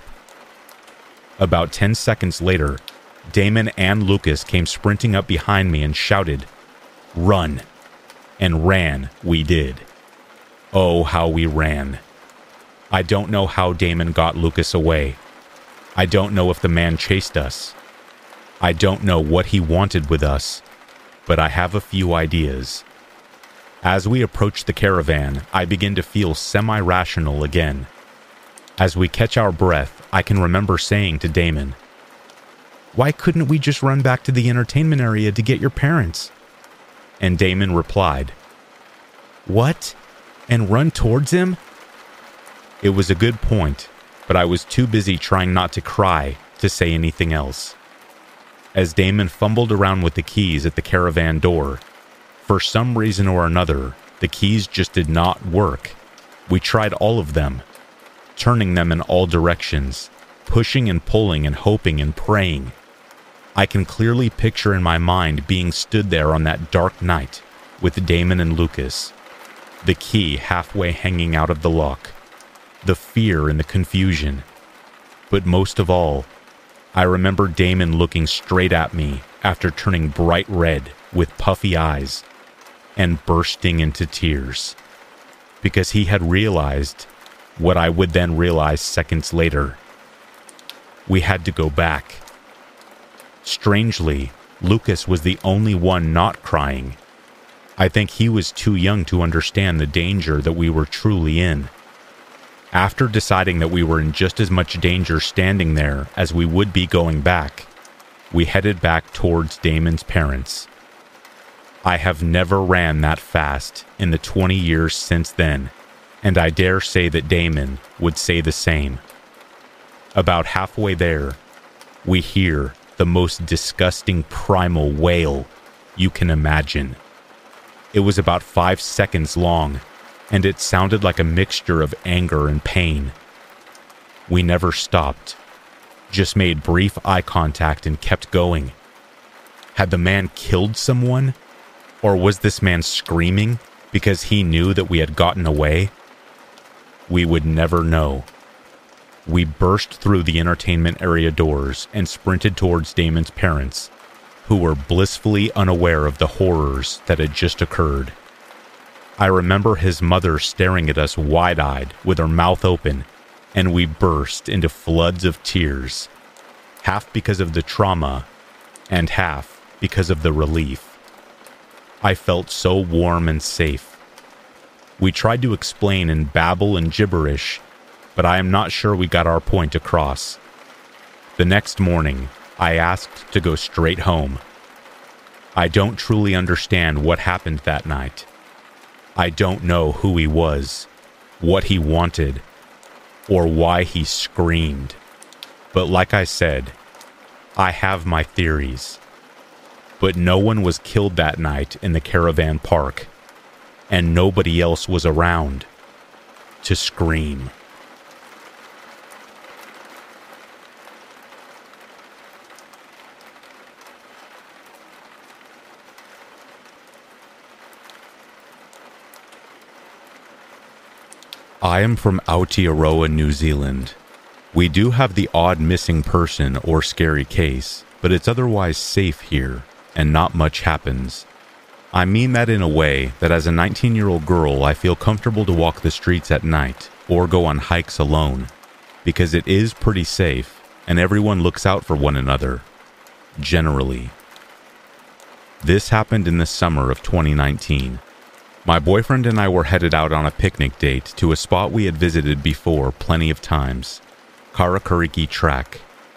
About 10 seconds later, Damon and Lucas came sprinting up behind me and shouted, "Run!" And ran we did. Oh, how we ran. I don't know how Damon got Lucas away. I don't know if the man chased us. I don't know what he wanted with us, but I have a few ideas. As we approach the caravan, I begin to feel semi-rational again. As we catch our breath, I can remember saying to Damon, "Why couldn't we just run back to the entertainment area to get your parents?" And Damon replied, "What? And run towards him?" It was a good point, but I was too busy trying not to cry to say anything else. As Damon fumbled around with the keys at the caravan door, for some reason or another, the keys just did not work. We tried all of them, turning them in all directions, pushing and pulling and hoping and praying. I can clearly picture in my mind being stood there on that dark night with Damon and Lucas, the key halfway hanging out of the lock, the fear and the confusion. But most of all, I remember Damon looking straight at me after turning bright red with puffy eyes and bursting into tears, because he had realized what I would then realize seconds later. We had to go back. Strangely, Lucas was the only one not crying. I think he was too young to understand the danger that we were truly in. After deciding that we were in just as much danger standing there as we would be going back, we headed back towards Damon's parents. I have never ran that fast in the 20 years since then, and I dare say that Damon would say the same. About halfway there, we hear the most disgusting primal wail you can imagine. It was about 5 seconds long, and it sounded like a mixture of anger and pain. We never stopped, just made brief eye contact and kept going. Had the man killed someone? Or was this man screaming because he knew that we had gotten away? We would never know. We burst through the entertainment area doors and sprinted towards Damon's parents, who were blissfully unaware of the horrors that had just occurred. I remember his mother staring at us wide-eyed with her mouth open, and we burst into floods of tears, half because of the trauma and half because of the relief. I felt so warm and safe. We tried to explain in babble and gibberish, but I am not sure we got our point across. The next morning, I asked to go straight home. I don't truly understand what happened that night. I don't know who he was, what he wanted, or why he screamed. But like I said, I have my theories. But no one was killed that night in the caravan park, and nobody else was around to scream. I am from Aotearoa, New Zealand. We do have the odd missing person or scary case, but it's otherwise safe here, and not much happens. I mean that in a way that as a 19-year-old girl I feel comfortable to walk the streets at night or go on hikes alone, because it is pretty safe and everyone looks out for one another, generally. This happened in the summer of 2019. My boyfriend and I were headed out on a picnic date to a spot we had visited before plenty of times, Karakariki Track.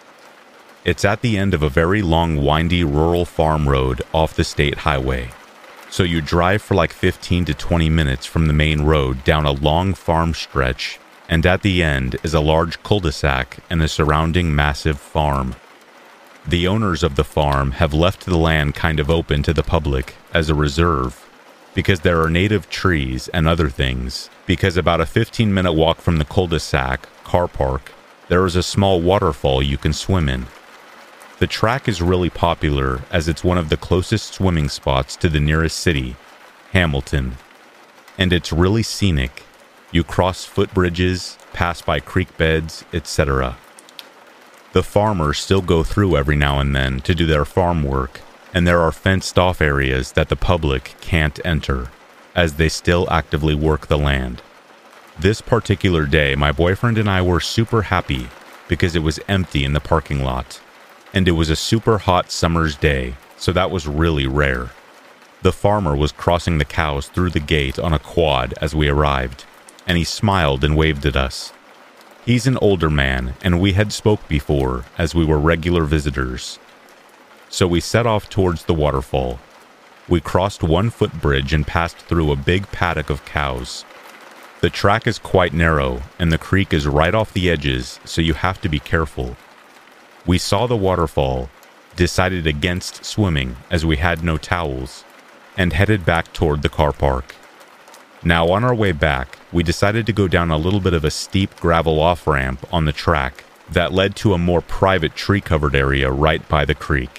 It's at the end of a very long, windy rural farm road off the state highway. So you drive for like 15 to 20 minutes from the main road down a long farm stretch, and at the end is a large cul-de-sac and a surrounding massive farm. The owners of the farm have left the land kind of open to the public as a reserve, because there are native trees and other things, because about a 15-minute walk from the cul-de-sac, car park, there is a small waterfall you can swim in. The track is really popular as it's one of the closest swimming spots to the nearest city, Hamilton. And it's really scenic. You cross footbridges, pass by creek beds, etc. The farmers still go through every now and then to do their farm work, and there are fenced-off areas that the public can't enter, as they still actively work the land. This particular day, my boyfriend and I were super happy because it was empty in the parking lot, and it was a super hot summer's day, so that was really rare. The farmer was crossing the cows through the gate on a quad as we arrived, and he smiled and waved at us. He's an older man, and we had spoke before as we were regular visitors. So we set off towards the waterfall. We crossed one footbridge and passed through a big paddock of cows. The track is quite narrow, and the creek is right off the edges, so you have to be careful. We saw the waterfall, decided against swimming as we had no towels, and headed back toward the car park. Now on our way back, we decided to go down a little bit of a steep gravel off-ramp on the track that led to a more private tree-covered area right by the creek.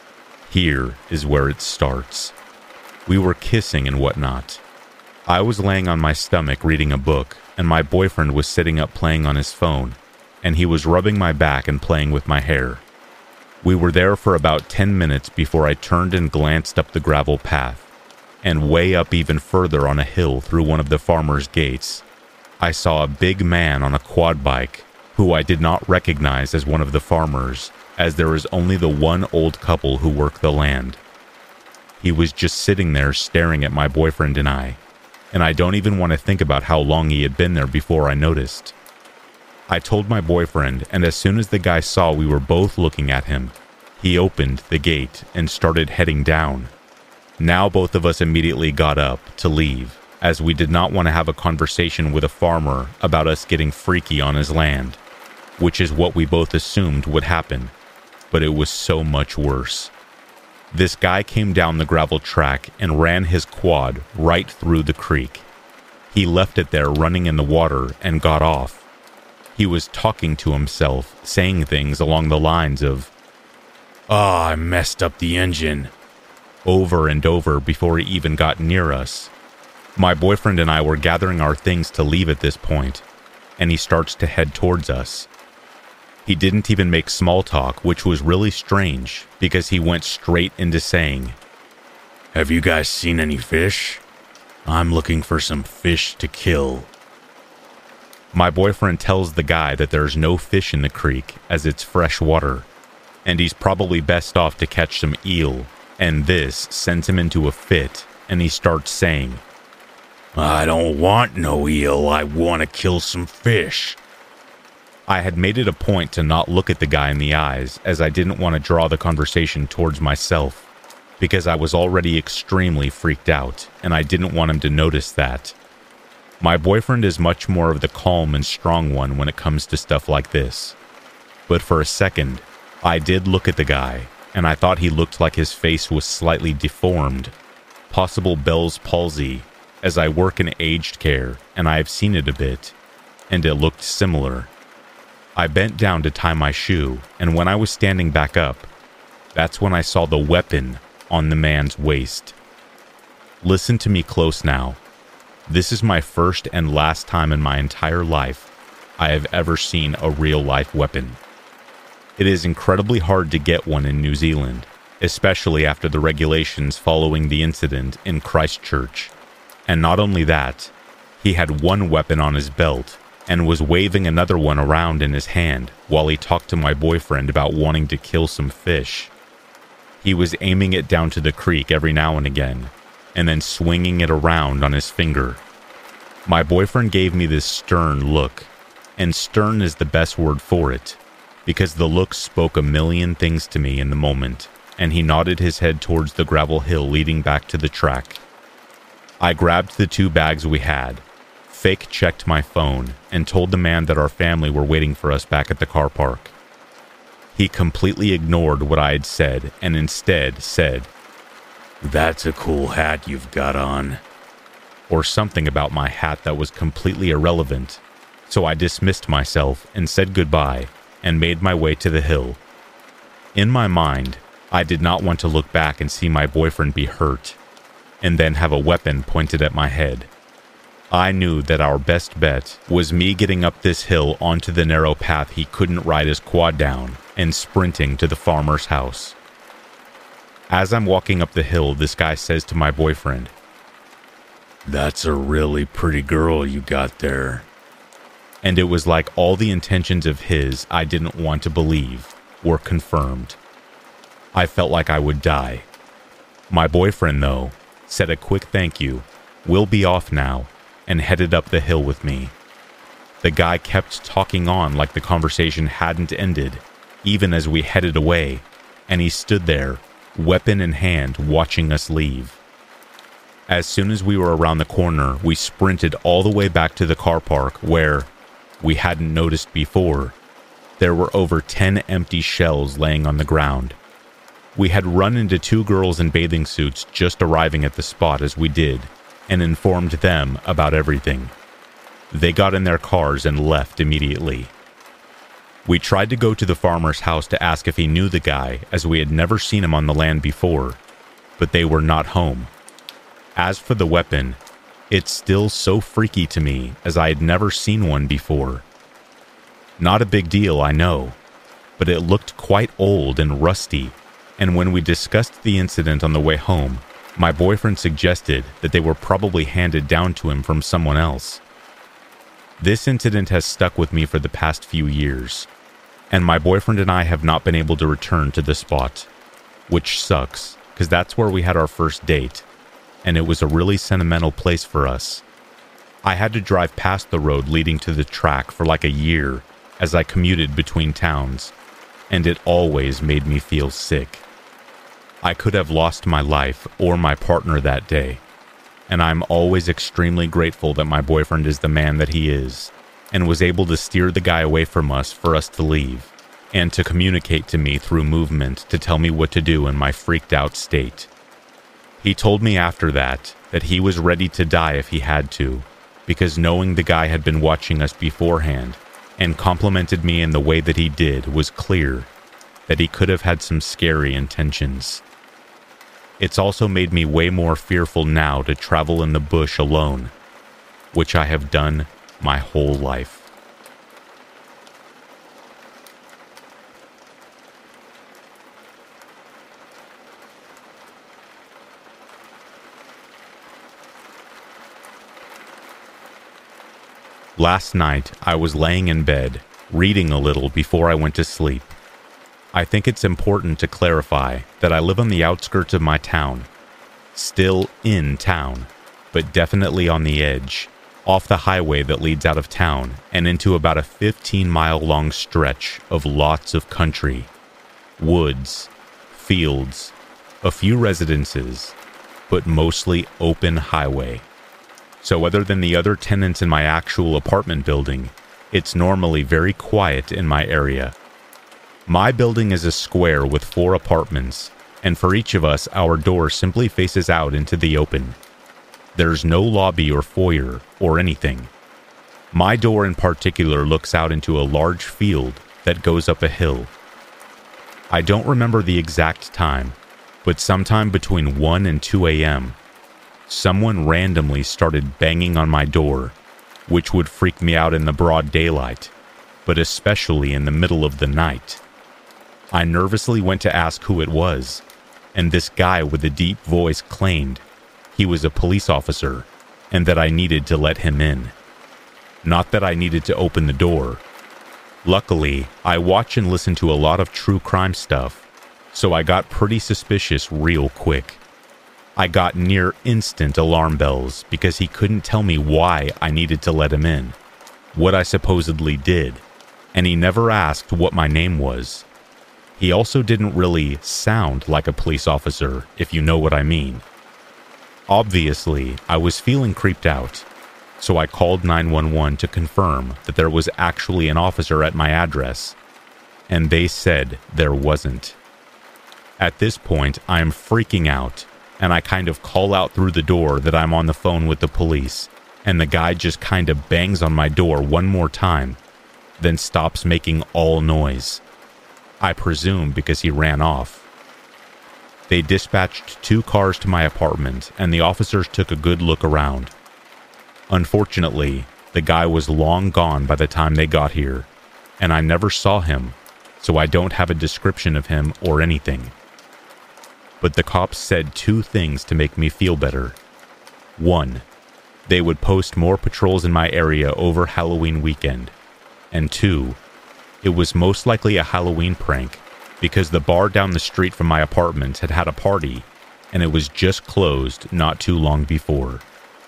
Here is where it starts. We were kissing and whatnot. I was laying on my stomach reading a book, and my boyfriend was sitting up playing on his phone, and he was rubbing my back and playing with my hair. We were there for about 10 minutes before I turned and glanced up the gravel path, and way up even further on a hill through one of the farmer's gates, I saw a big man on a quad bike, who I did not recognize as one of the farmers, as there is only the one old couple who work the land. He was just sitting there staring at my boyfriend and I don't even want to think about how long he had been there before I noticed. I told my boyfriend, and as soon as the guy saw we were both looking at him, he opened the gate and started heading down. Now both of us immediately got up to leave, as we did not want to have a conversation with a farmer about us getting freaky on his land, which is what we both assumed would happen, but it was so much worse. This guy came down the gravel track and ran his quad right through the creek. He left it there running in the water and got off. He was talking to himself, saying things along the lines of, I messed up the engine," over and over before he even got near us. My boyfriend and I were gathering our things to leave at this point, and he starts to head towards us. He didn't even make small talk, which was really strange, because he went straight into saying, "Have you guys seen any fish? I'm looking for some fish to kill." My boyfriend tells the guy that there's no fish in the creek as it's fresh water, and he's probably best off to catch some eel, and this sends him into a fit, and he starts saying, "I don't want no eel, I want to kill some fish." I had made it a point to not look at the guy in the eyes, as I didn't want to draw the conversation towards myself, because I was already extremely freaked out, and I didn't want him to notice that. My boyfriend is much more of the calm and strong one when it comes to stuff like this. But for a second, I did look at the guy, and I thought he looked like his face was slightly deformed. Possible Bell's palsy, as I work in aged care, and I have seen it a bit, and it looked similar. I bent down to tie my shoe, and when I was standing back up, that's when I saw the weapon on the man's waist. Listen to me close now. This is my first and last time in my entire life I have ever seen a real-life weapon. It is incredibly hard to get one in New Zealand, especially after the regulations following the incident in Christchurch. And not only that, he had one weapon on his belt and was waving another one around in his hand while he talked to my boyfriend about wanting to kill some fish. He was aiming it down to the creek every now and again, and then swinging it around on his finger. My boyfriend gave me this stern look, and stern is the best word for it, because the look spoke a million things to me in the moment, and he nodded his head towards the gravel hill leading back to the track. I grabbed the 2 bags we had, fake checked my phone, and told the man that our family were waiting for us back at the car park. He completely ignored what I had said and instead said, "That's a cool hat you've got on," or something about my hat that was completely irrelevant, so I dismissed myself and said goodbye and made my way to the hill. In my mind, I did not want to look back and see my boyfriend be hurt, and then have a weapon pointed at my head. I knew that our best bet was me getting up this hill onto the narrow path he couldn't ride his quad down and sprinting to the farmer's house. As I'm walking up the hill, this guy says to my boyfriend, "That's a really pretty girl you got there." And it was like all the intentions of his I didn't want to believe were confirmed. I felt like I would die. My boyfriend, though, said a quick thank you, "We'll be off now," and headed up the hill with me. The guy kept talking on like the conversation hadn't ended, even as we headed away, and he stood there, weapon in hand, watching us leave. As soon as we were around the corner, we sprinted all the way back to the car park where, we hadn't noticed before, there were over 10 empty shells laying on the ground. We had run into 2 girls in bathing suits just arriving at the spot as we did, and informed them about everything. They got in their cars and left immediately. We tried to go to the farmer's house to ask if he knew the guy, as we had never seen him on the land before, but they were not home. As for the weapon, it's still so freaky to me, as I had never seen one before. Not a big deal, I know, but it looked quite old and rusty, and when we discussed the incident on the way home, my boyfriend suggested that they were probably handed down to him from someone else. This incident has stuck with me for the past few years, and my boyfriend and I have not been able to return to the spot, which sucks, because that's where we had our first date, and it was a really sentimental place for us. I had to drive past the road leading to the track for like a year as I commuted between towns, and it always made me feel sick. I could have lost my life or my partner that day, and I'm always extremely grateful that my boyfriend is the man that he is, and was able to steer the guy away from us for us to leave, and to communicate to me through movement to tell me what to do in my freaked out state. He told me after that he was ready to die if he had to, because knowing the guy had been watching us beforehand, and complimented me in the way that he did, was clear that he could have had some scary intentions. It's also made me way more fearful now to travel in the bush alone, which I have done my whole life. Last night, I was laying in bed, reading a little before I went to sleep. I think it's important to clarify that I live on the outskirts of my town. Still in town, but definitely on the edge, off the highway that leads out of town and into about a 15-mile-long stretch of lots of country. Woods, fields, a few residences, but mostly open highway. so other than the other tenants in my actual apartment building, it's normally very quiet in my area. My building is a square with 4 apartments, and for each of us, our door simply faces out into the open. There's no lobby or foyer or anything. My door in particular looks out into a large field that goes up a hill. I don't remember the exact time, but sometime between 1 and 2 a.m., someone randomly started banging on my door, which would freak me out in the broad daylight, but especially in the middle of the night. I nervously went to ask who it was, and this guy with a deep voice claimed he was a police officer and that I needed to let him in. Not that I needed to open the door. Luckily, I watch and listen to a lot of true crime stuff, so I got pretty suspicious real quick. I got near instant alarm bells because he couldn't tell me why I needed to let him in, what I supposedly did, and he never asked what my name was. He also didn't really sound like a police officer, if you know what I mean. Obviously, I was feeling creeped out, so I called 911 to confirm that there was actually an officer at my address, and they said there wasn't. At this point, I am freaking out, and I kind of call out through the door that I'm on the phone with the police, and the guy just kind of bangs on my door one more time, then stops making all noise. I presume because he ran off. They dispatched 2 cars to my apartment, and the officers took a good look around. Unfortunately, the guy was long gone by the time they got here, and I never saw him, so I don't have a description of him or anything. But the cops said 2 things to make me feel better. 1, they would post more patrols in my area over Halloween weekend. And 2, it was most likely a Halloween prank because the bar down the street from my apartment had had a party, and it was just closed not too long before.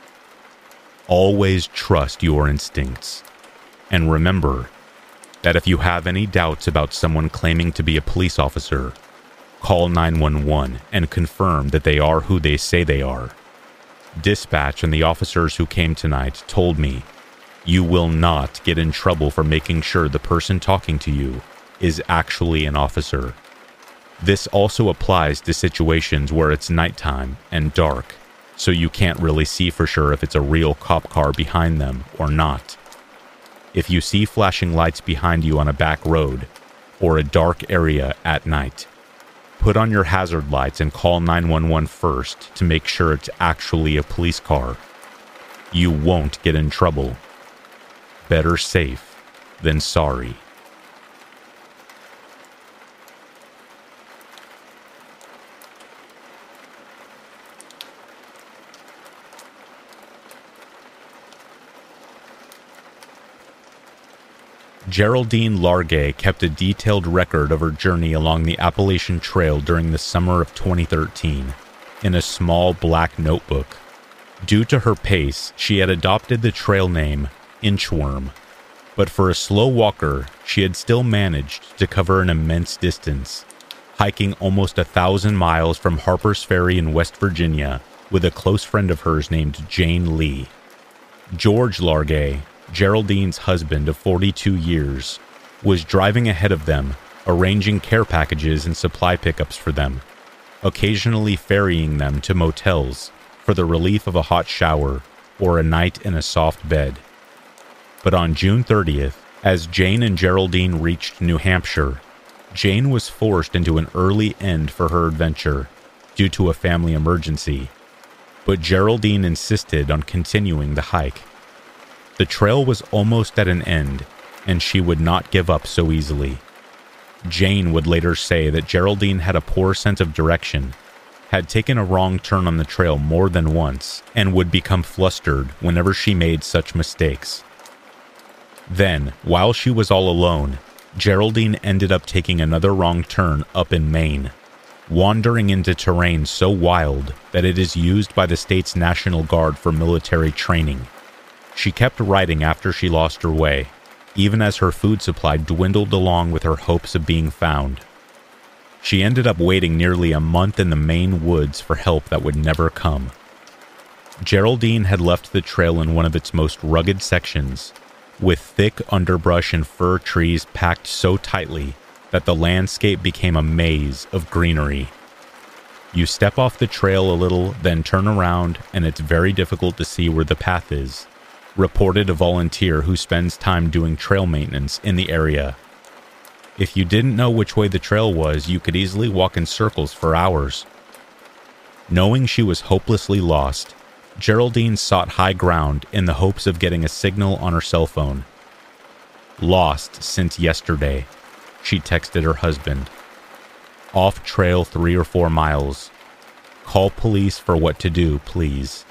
Always trust your instincts. And remember that if you have any doubts about someone claiming to be a police officer, call 911 and confirm that they are who they say they are. Dispatch and the officers who came tonight told me, you will not get in trouble for making sure the person talking to you is actually an officer. This also applies to situations where it's nighttime and dark, so you can't really see for sure if it's a real cop car behind them or not. If you see flashing lights behind you on a back road or a dark area at night, put on your hazard lights and call 911 first to make sure it's actually a police car. You won't get in trouble. Better safe than sorry. Geraldine Largay kept a detailed record of her journey along the Appalachian Trail during the summer of 2013 in a small black notebook. Due to her pace, she had adopted the trail name Inchworm, but for a slow walker, she had still managed to cover an immense distance, hiking almost 1,000 miles from Harper's Ferry in West Virginia with a close friend of hers named Jane Lee. George Largay, Geraldine's husband of 42 years, was driving ahead of them, arranging care packages and supply pickups for them, occasionally ferrying them to motels for the relief of a hot shower or a night in a soft bed. But on June 30th, as Jane and Geraldine reached New Hampshire, Jane was forced into an early end for her adventure due to a family emergency, but Geraldine insisted on continuing the hike. The trail was almost at an end, and she would not give up so easily. Jane would later say that Geraldine had a poor sense of direction, had taken a wrong turn on the trail more than once, and would become flustered whenever she made such mistakes. Then, while she was all alone, Geraldine ended up taking another wrong turn up in Maine, wandering into terrain so wild that it is used by the state's National Guard for military training. She kept riding after she lost her way, even as her food supply dwindled along with her hopes of being found. She ended up waiting nearly a month in the Maine woods for help that would never come. Geraldine had left the trail in one of its most rugged sections, with thick underbrush and fir trees packed so tightly that the landscape became a maze of greenery. You step off the trail a little, then turn around, and it's very difficult to see where the path is, reported a volunteer who spends time doing trail maintenance in the area. If you didn't know which way the trail was, you could easily walk in circles for hours. Knowing she was hopelessly lost, Geraldine sought high ground in the hopes of getting a signal on her cell phone. "Lost since yesterday," she texted her husband. "Off trail 3 or 4 miles. Call police for what to do, please."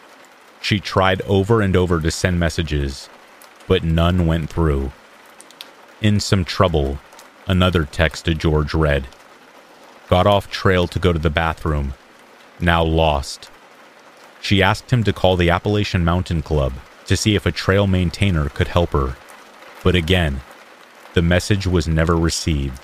She tried over and over to send messages, but none went through. "In some trouble," another text to George read. "Got off trail to go to the bathroom. Now lost." She asked him to call the Appalachian Mountain Club to see if a trail maintainer could help her, but again, the message was never received.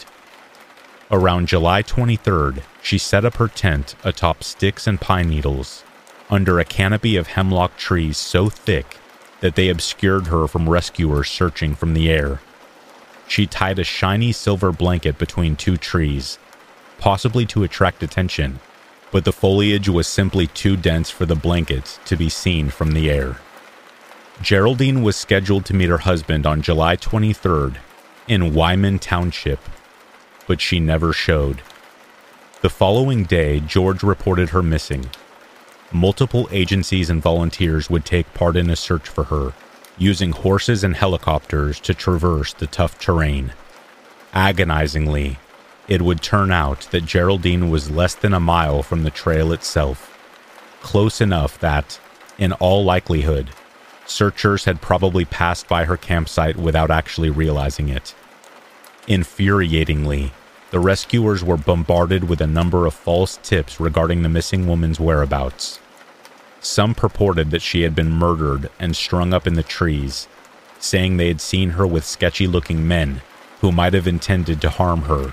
Around July 23rd, she set up her tent atop sticks and pine needles, under a canopy of hemlock trees so thick that they obscured her from rescuers searching from the air. She tied a shiny silver blanket between 2 trees, possibly to attract attention, but the foliage was simply too dense for the blanket to be seen from the air. Geraldine was scheduled to meet her husband on July 23rd in Wyman Township, but she never showed. The following day, George reported her missing. Multiple agencies and volunteers would take part in a search for her, using horses and helicopters to traverse the tough terrain. Agonizingly, it would turn out that Geraldine was less than a mile from the trail itself, close enough that, in all likelihood, searchers had probably passed by her campsite without actually realizing it. Infuriatingly, the rescuers were bombarded with a number of false tips regarding the missing woman's whereabouts. Some purported that she had been murdered and strung up in the trees, saying they had seen her with sketchy-looking men who might have intended to harm her,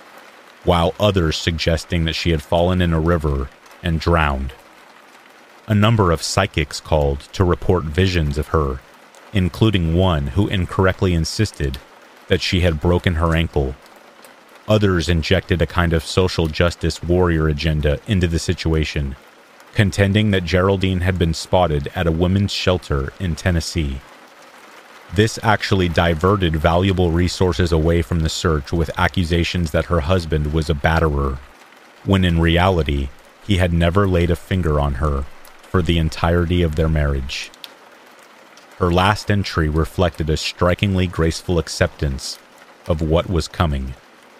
while others suggesting that she had fallen in a river and drowned. A number of psychics called to report visions of her, including one who incorrectly insisted that she had broken her ankle. Others injected a kind of social justice warrior agenda into the situation, contending that Geraldine had been spotted at a women's shelter in Tennessee. This actually diverted valuable resources away from the search with accusations that her husband was a batterer, when in reality, he had never laid a finger on her for the entirety of their marriage. Her last entry reflected a strikingly graceful acceptance of what was coming.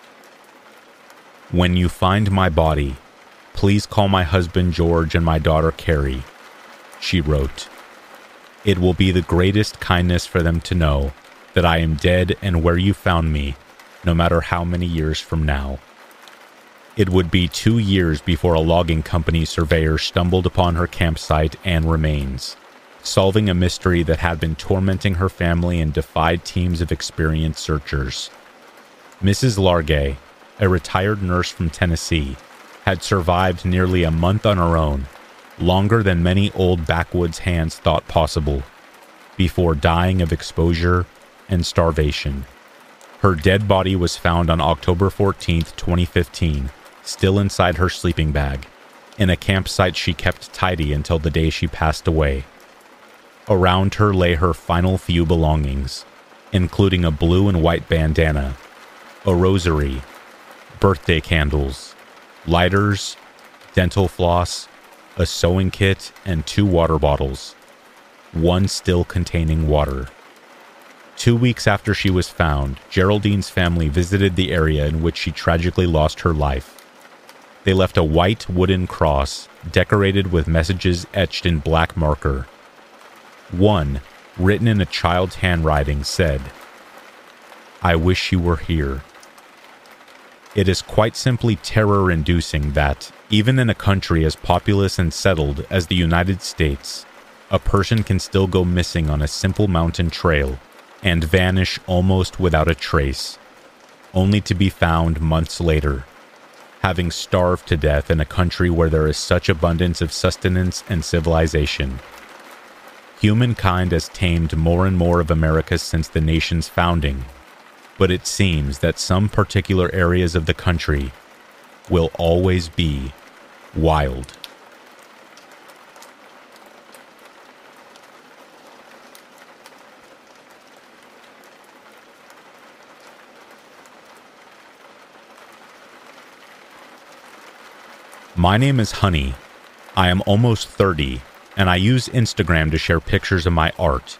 "When you find my body, please call my husband George and my daughter Carrie," she wrote. "It will be the greatest kindness for them to know that I am dead and where you found me, no matter how many years from now." It would be 2 years before a logging company surveyor stumbled upon her campsite and remains, solving a mystery that had been tormenting her family and defied teams of experienced searchers. Mrs. Largay, a retired nurse from Tennessee, had survived nearly a month on her own, longer than many old backwoods hands thought possible, before dying of exposure and starvation. Her dead body was found on October 14, 2015, still inside her sleeping bag, in a campsite she kept tidy until the day she passed away. Around her lay her final few belongings, including a blue and white bandana, a rosary, birthday candles, lighters, dental floss, a sewing kit, and 2 water bottles, one still containing water. 2 weeks after she was found, Geraldine's family visited the area in which she tragically lost her life. They left a white wooden cross decorated with messages etched in black marker. One, written in a child's handwriting, said, "I wish you were here." It is quite simply terror-inducing that, even in a country as populous and settled as the United States, a person can still go missing on a simple mountain trail and vanish almost without a trace, only to be found months later. having starved to death in a country where there is such abundance of sustenance and civilization. Humankind has tamed more and more of America since the nation's founding, but it seems that some particular areas of the country will always be wild. My name is Honey. I am almost 30, and I use Instagram to share pictures of my art.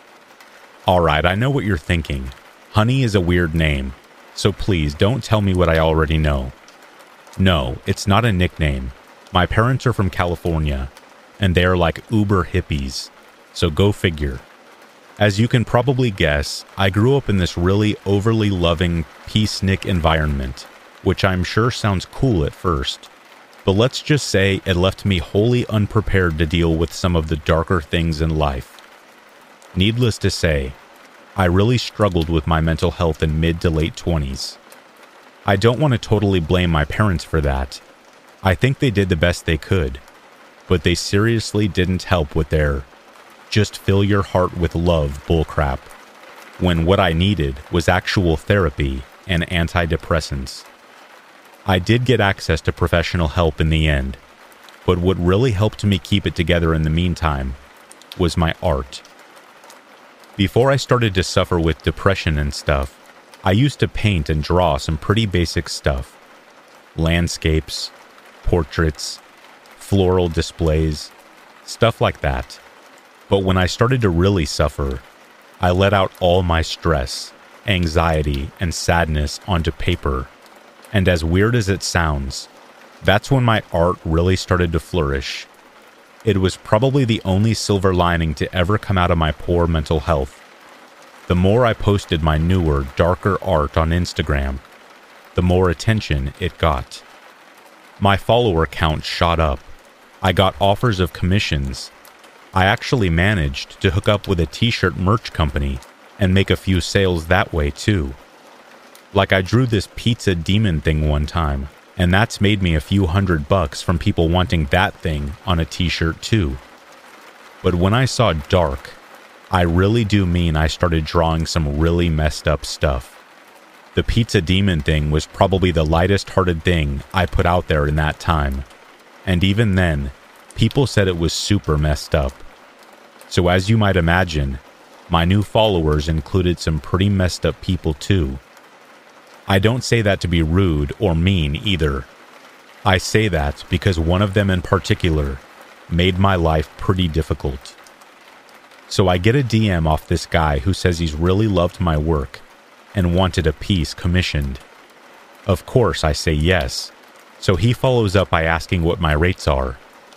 Alright, I know what you're thinking. Honey is a weird name, so please don't tell me what I already know. No, it's not a nickname. My parents are from California, and they are like uber hippies, so go figure. As you can probably guess, I grew up in this really overly loving, peacenik environment, which I'm sure sounds cool at first. But let's just say it left me wholly unprepared to deal with some of the darker things in life. Needless to say, I really struggled with my mental health in mid to late 20s. I don't want to totally blame my parents for that. I think they did the best they could, but they seriously didn't help with their just fill your heart with love bullcrap, when what I needed was actual therapy and antidepressants. I did get access to professional help in the end, but what really helped me keep it together in the meantime was my art. Before I started to suffer with depression and stuff, I used to paint and draw some pretty basic stuff. Landscapes, portraits, floral displays, stuff like that. But when I started to really suffer, I let out all my stress, anxiety, and sadness onto paper. And as weird as it sounds, that's when my art really started to flourish. It was probably the only silver lining to ever come out of my poor mental health. The more I posted my newer, darker art on Instagram, the more attention it got. My follower count shot up. I got offers of commissions. I actually managed to hook up with a t-shirt merch company and make a few sales that way too. Like I drew this pizza demon thing one time, and that's made me a few $100 from people wanting that thing on a t-shirt too. But when I saw dark, I really do mean I started drawing some really messed up stuff. The pizza demon thing was probably the lightest-hearted thing I put out there in that time, and even then, people said it was super messed up. So as you might imagine, my new followers included some pretty messed up people too. I don't say that to be rude or mean either. I say that because one of them in particular made my life pretty difficult. So I get a DM off this guy who says he's really loved my work and wanted a piece commissioned. Of course, I say yes, so he follows up by asking what my rates are.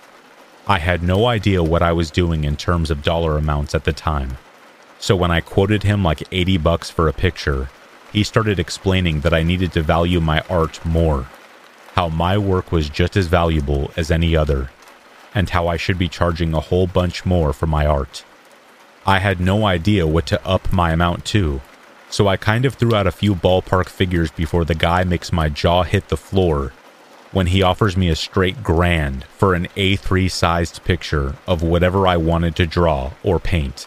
I had no idea what I was doing in terms of dollar amounts at the time, so when I quoted him like $80 for a picture, he started explaining that I needed to value my art more, how my work was just as valuable as any other, and how I should be charging a whole bunch more for my art. I had no idea what to up my amount to, so I kind of threw out a few ballpark figures before the guy makes my jaw hit the floor when he offers me a straight $1,000 for an A3 sized picture of whatever I wanted to draw or paint.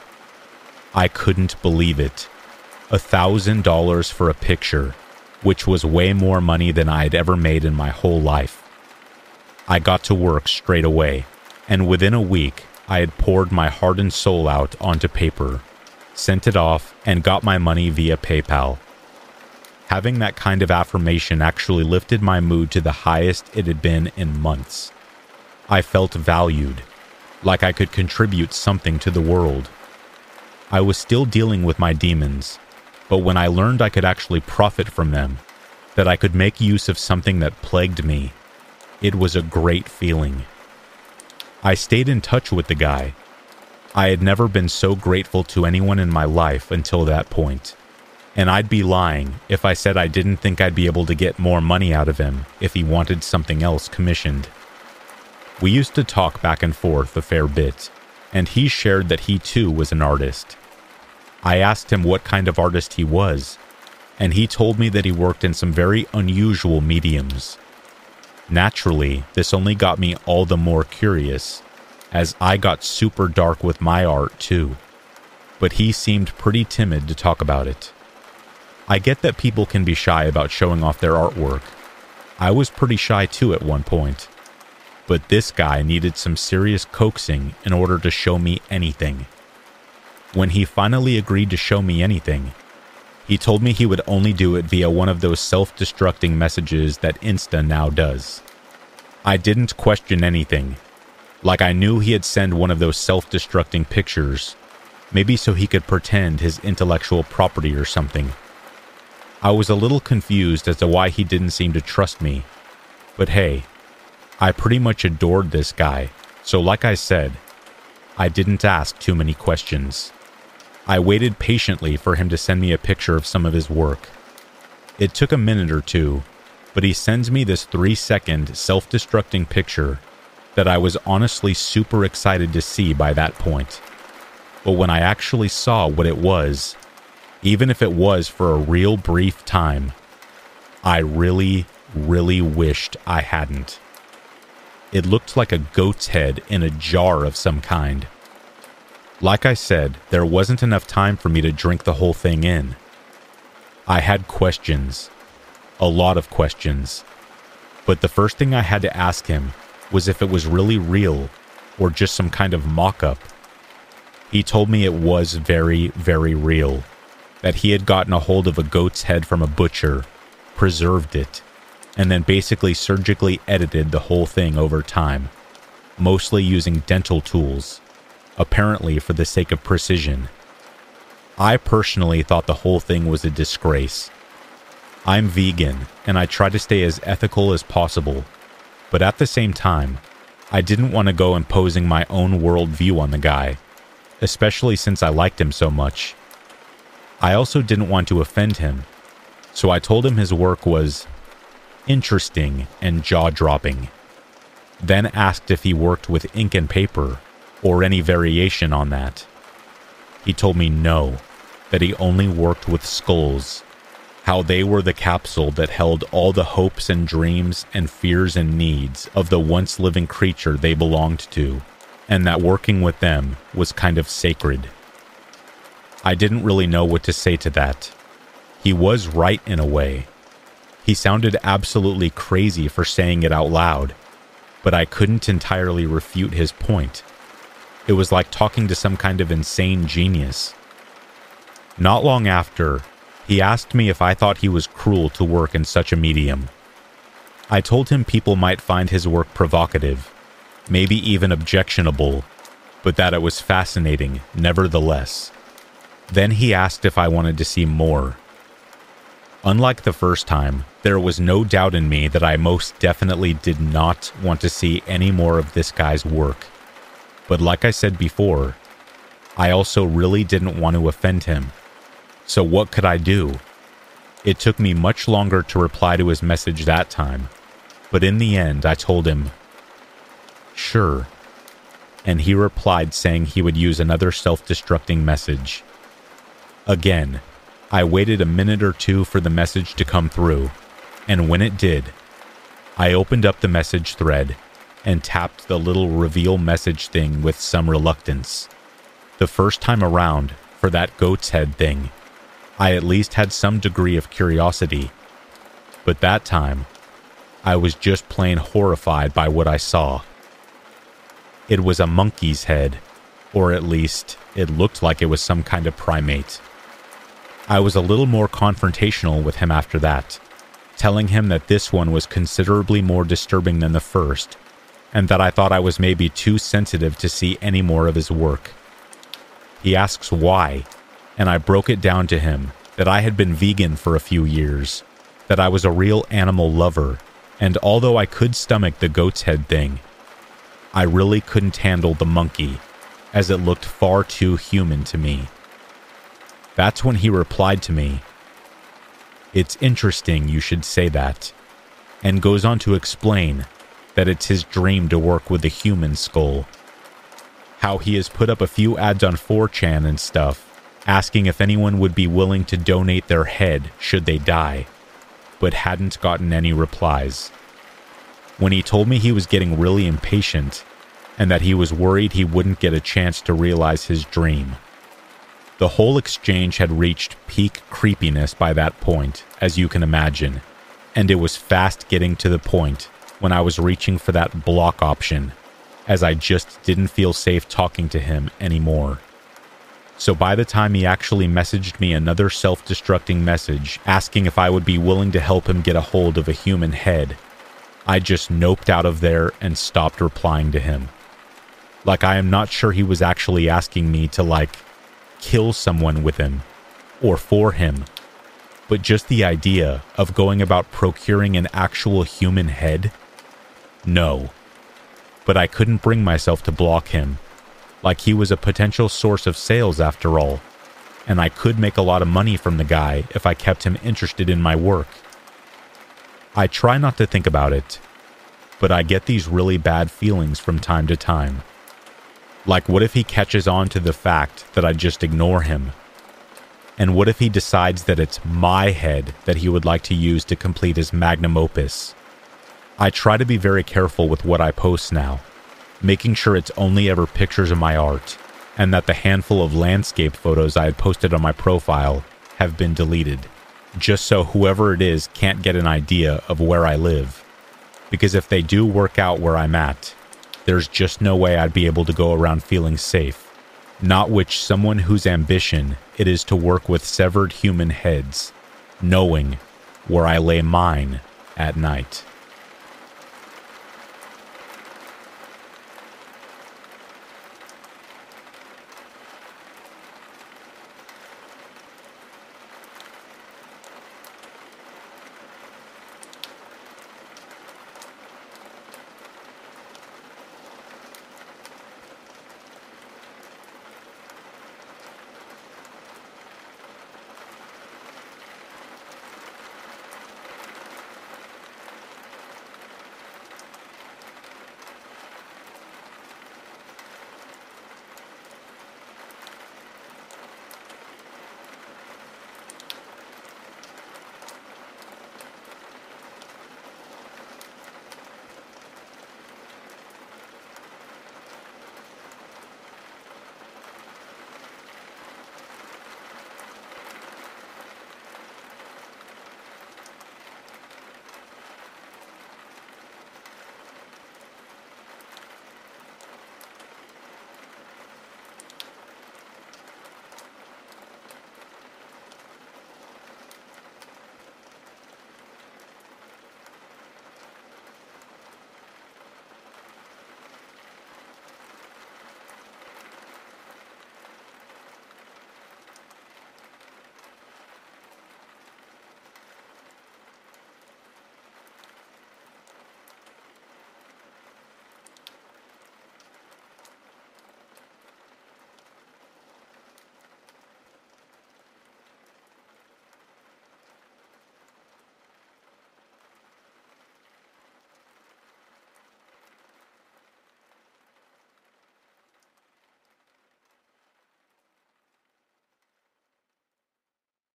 I couldn't believe it. $1,000 for a picture, which was way more money than I had ever made in my whole life. I got to work straight away, and within a week, I had poured my heart and soul out onto paper, sent it off, and got my money via PayPal. Having that kind of affirmation actually lifted my mood to the highest it had been in months. I felt valued, like I could contribute something to the world. I was still dealing with my demons, but when I learned I could actually profit from them, that I could make use of something that plagued me, it was a great feeling. I stayed in touch with the guy. I had never been so grateful to anyone in my life until that point, and I'd be lying if I said I didn't think I'd be able to get more money out of him if he wanted something else commissioned. We used to talk back and forth a fair bit, and he shared that he too was an artist. I asked him what kind of artist he was, and he told me that he worked in some very unusual mediums. Naturally, this only got me all the more curious, as I got super dark with my art too. But he seemed pretty timid to talk about it. I get that people can be shy about showing off their artwork. I was pretty shy too at one point. But this guy needed some serious coaxing in order to show me anything. When he finally agreed to show me anything, he told me he would only do it via one of those self-destructing messages that Insta now does. I didn't question anything. Like I knew he'd send one of those self-destructing pictures, maybe so he could pretend his intellectual property or something. I was a little confused as to why he didn't seem to trust me, but hey, I pretty much adored this guy, so like I said, I didn't ask too many questions. I waited patiently for him to send me a picture of some of his work. It took a minute or two, but he sends me this 3-second self-destructing picture that I was honestly super excited to see by that point. But when I actually saw what it was, even if it was for a real brief time, I really wished I hadn't. It looked like a goat's head in a jar of some kind. Like I said, there wasn't enough time for me to drink the whole thing in. I had questions. A lot of questions. But the first thing I had to ask him was if it was really real or just some kind of mock-up. He told me it was very real. That he had gotten a hold of a goat's head from a butcher, preserved it, and then basically surgically edited the whole thing over time, mostly using dental tools, apparently for the sake of precision. I personally thought the whole thing was a disgrace. I'm vegan, and I try to stay as ethical as possible, but at the same time, I didn't want to go imposing my own worldview on the guy, especially since I liked him so much. I also didn't want to offend him, so I told him his work was interesting and jaw-dropping, then asked if he worked with ink and paper, or any variation on that. He told me no, that he only worked with skulls, how they were the capsule that held all the hopes and dreams and fears and needs of the once living creature they belonged to, and that working with them was kind of sacred. I didn't really know what to say to that. He was right in a way. He sounded absolutely crazy for saying it out loud, but I couldn't entirely refute his point. It was like talking to some kind of insane genius. Not long after, he asked me if I thought he was cruel to work in such a medium. I told him people might find his work provocative, maybe even objectionable, but that it was fascinating nevertheless. Then he asked if I wanted to see more. Unlike the first time, there was no doubt in me that I most definitely did not want to see any more of this guy's work. But like I said before, I also really didn't want to offend him. So what could I do? It took me much longer to reply to his message that time, but in the end I told him, "Sure." And he replied saying he would use another self-destructing message. Again, I waited a minute or two for the message to come through, and when it did, I opened up the message thread and tapped the little reveal message thing with some reluctance. The first time around, for that goat's head thing, I at least had some degree of curiosity, but that time, I was just plain horrified by what I saw. It was a monkey's head, or at least, it looked like it was some kind of primate. I was a little more confrontational with him after that, telling him that this one was considerably more disturbing than the first, and that I thought I was maybe too sensitive to see any more of his work. He asks why, and I broke it down to him that I had been vegan for a few years, that I was a real animal lover, and although I could stomach the goat's head thing, I really couldn't handle the monkey, as it looked far too human to me. That's when he replied to me, "It's interesting you should say that," and goes on to explain that it's his dream to work with a human skull. How he has put up a few ads on 4chan and stuff, asking if anyone would be willing to donate their head should they die, but hadn't gotten any replies. when he told me he was getting really impatient and that he was worried he wouldn't get a chance to realize his dream. The whole exchange had reached peak creepiness by that point, as you can imagine, and it was fast getting to the point when I was reaching for that block option, as I just didn't feel safe talking to him anymore. So by the time he actually messaged me another self-destructing message asking if I would be willing to help him get a hold of a human head, I just noped out of there and stopped replying to him. Like, I am not sure he was actually asking me to, kill someone with him or for him, but just the idea of going about procuring an actual human head? No. But I couldn't bring myself to block him. Like, he was a potential source of sales after all, and I could make a lot of money from the guy if I kept him interested in my work. I try not to think about it, but I get these really bad feelings from time to time. Like, what if he catches on to the fact that I just ignore him? And what if he decides that it's my head that he would like to use to complete his magnum opus? I try to be very careful with what I post now, making sure it's only ever pictures of my art, and that the handful of landscape photos I had posted on my profile have been deleted, just so whoever it is can't get an idea of where I live. Because if they do work out where I'm at, there's just no way I'd be able to go around feeling safe, not which someone whose ambition it is to work with severed human heads, knowing where I lay mine at night.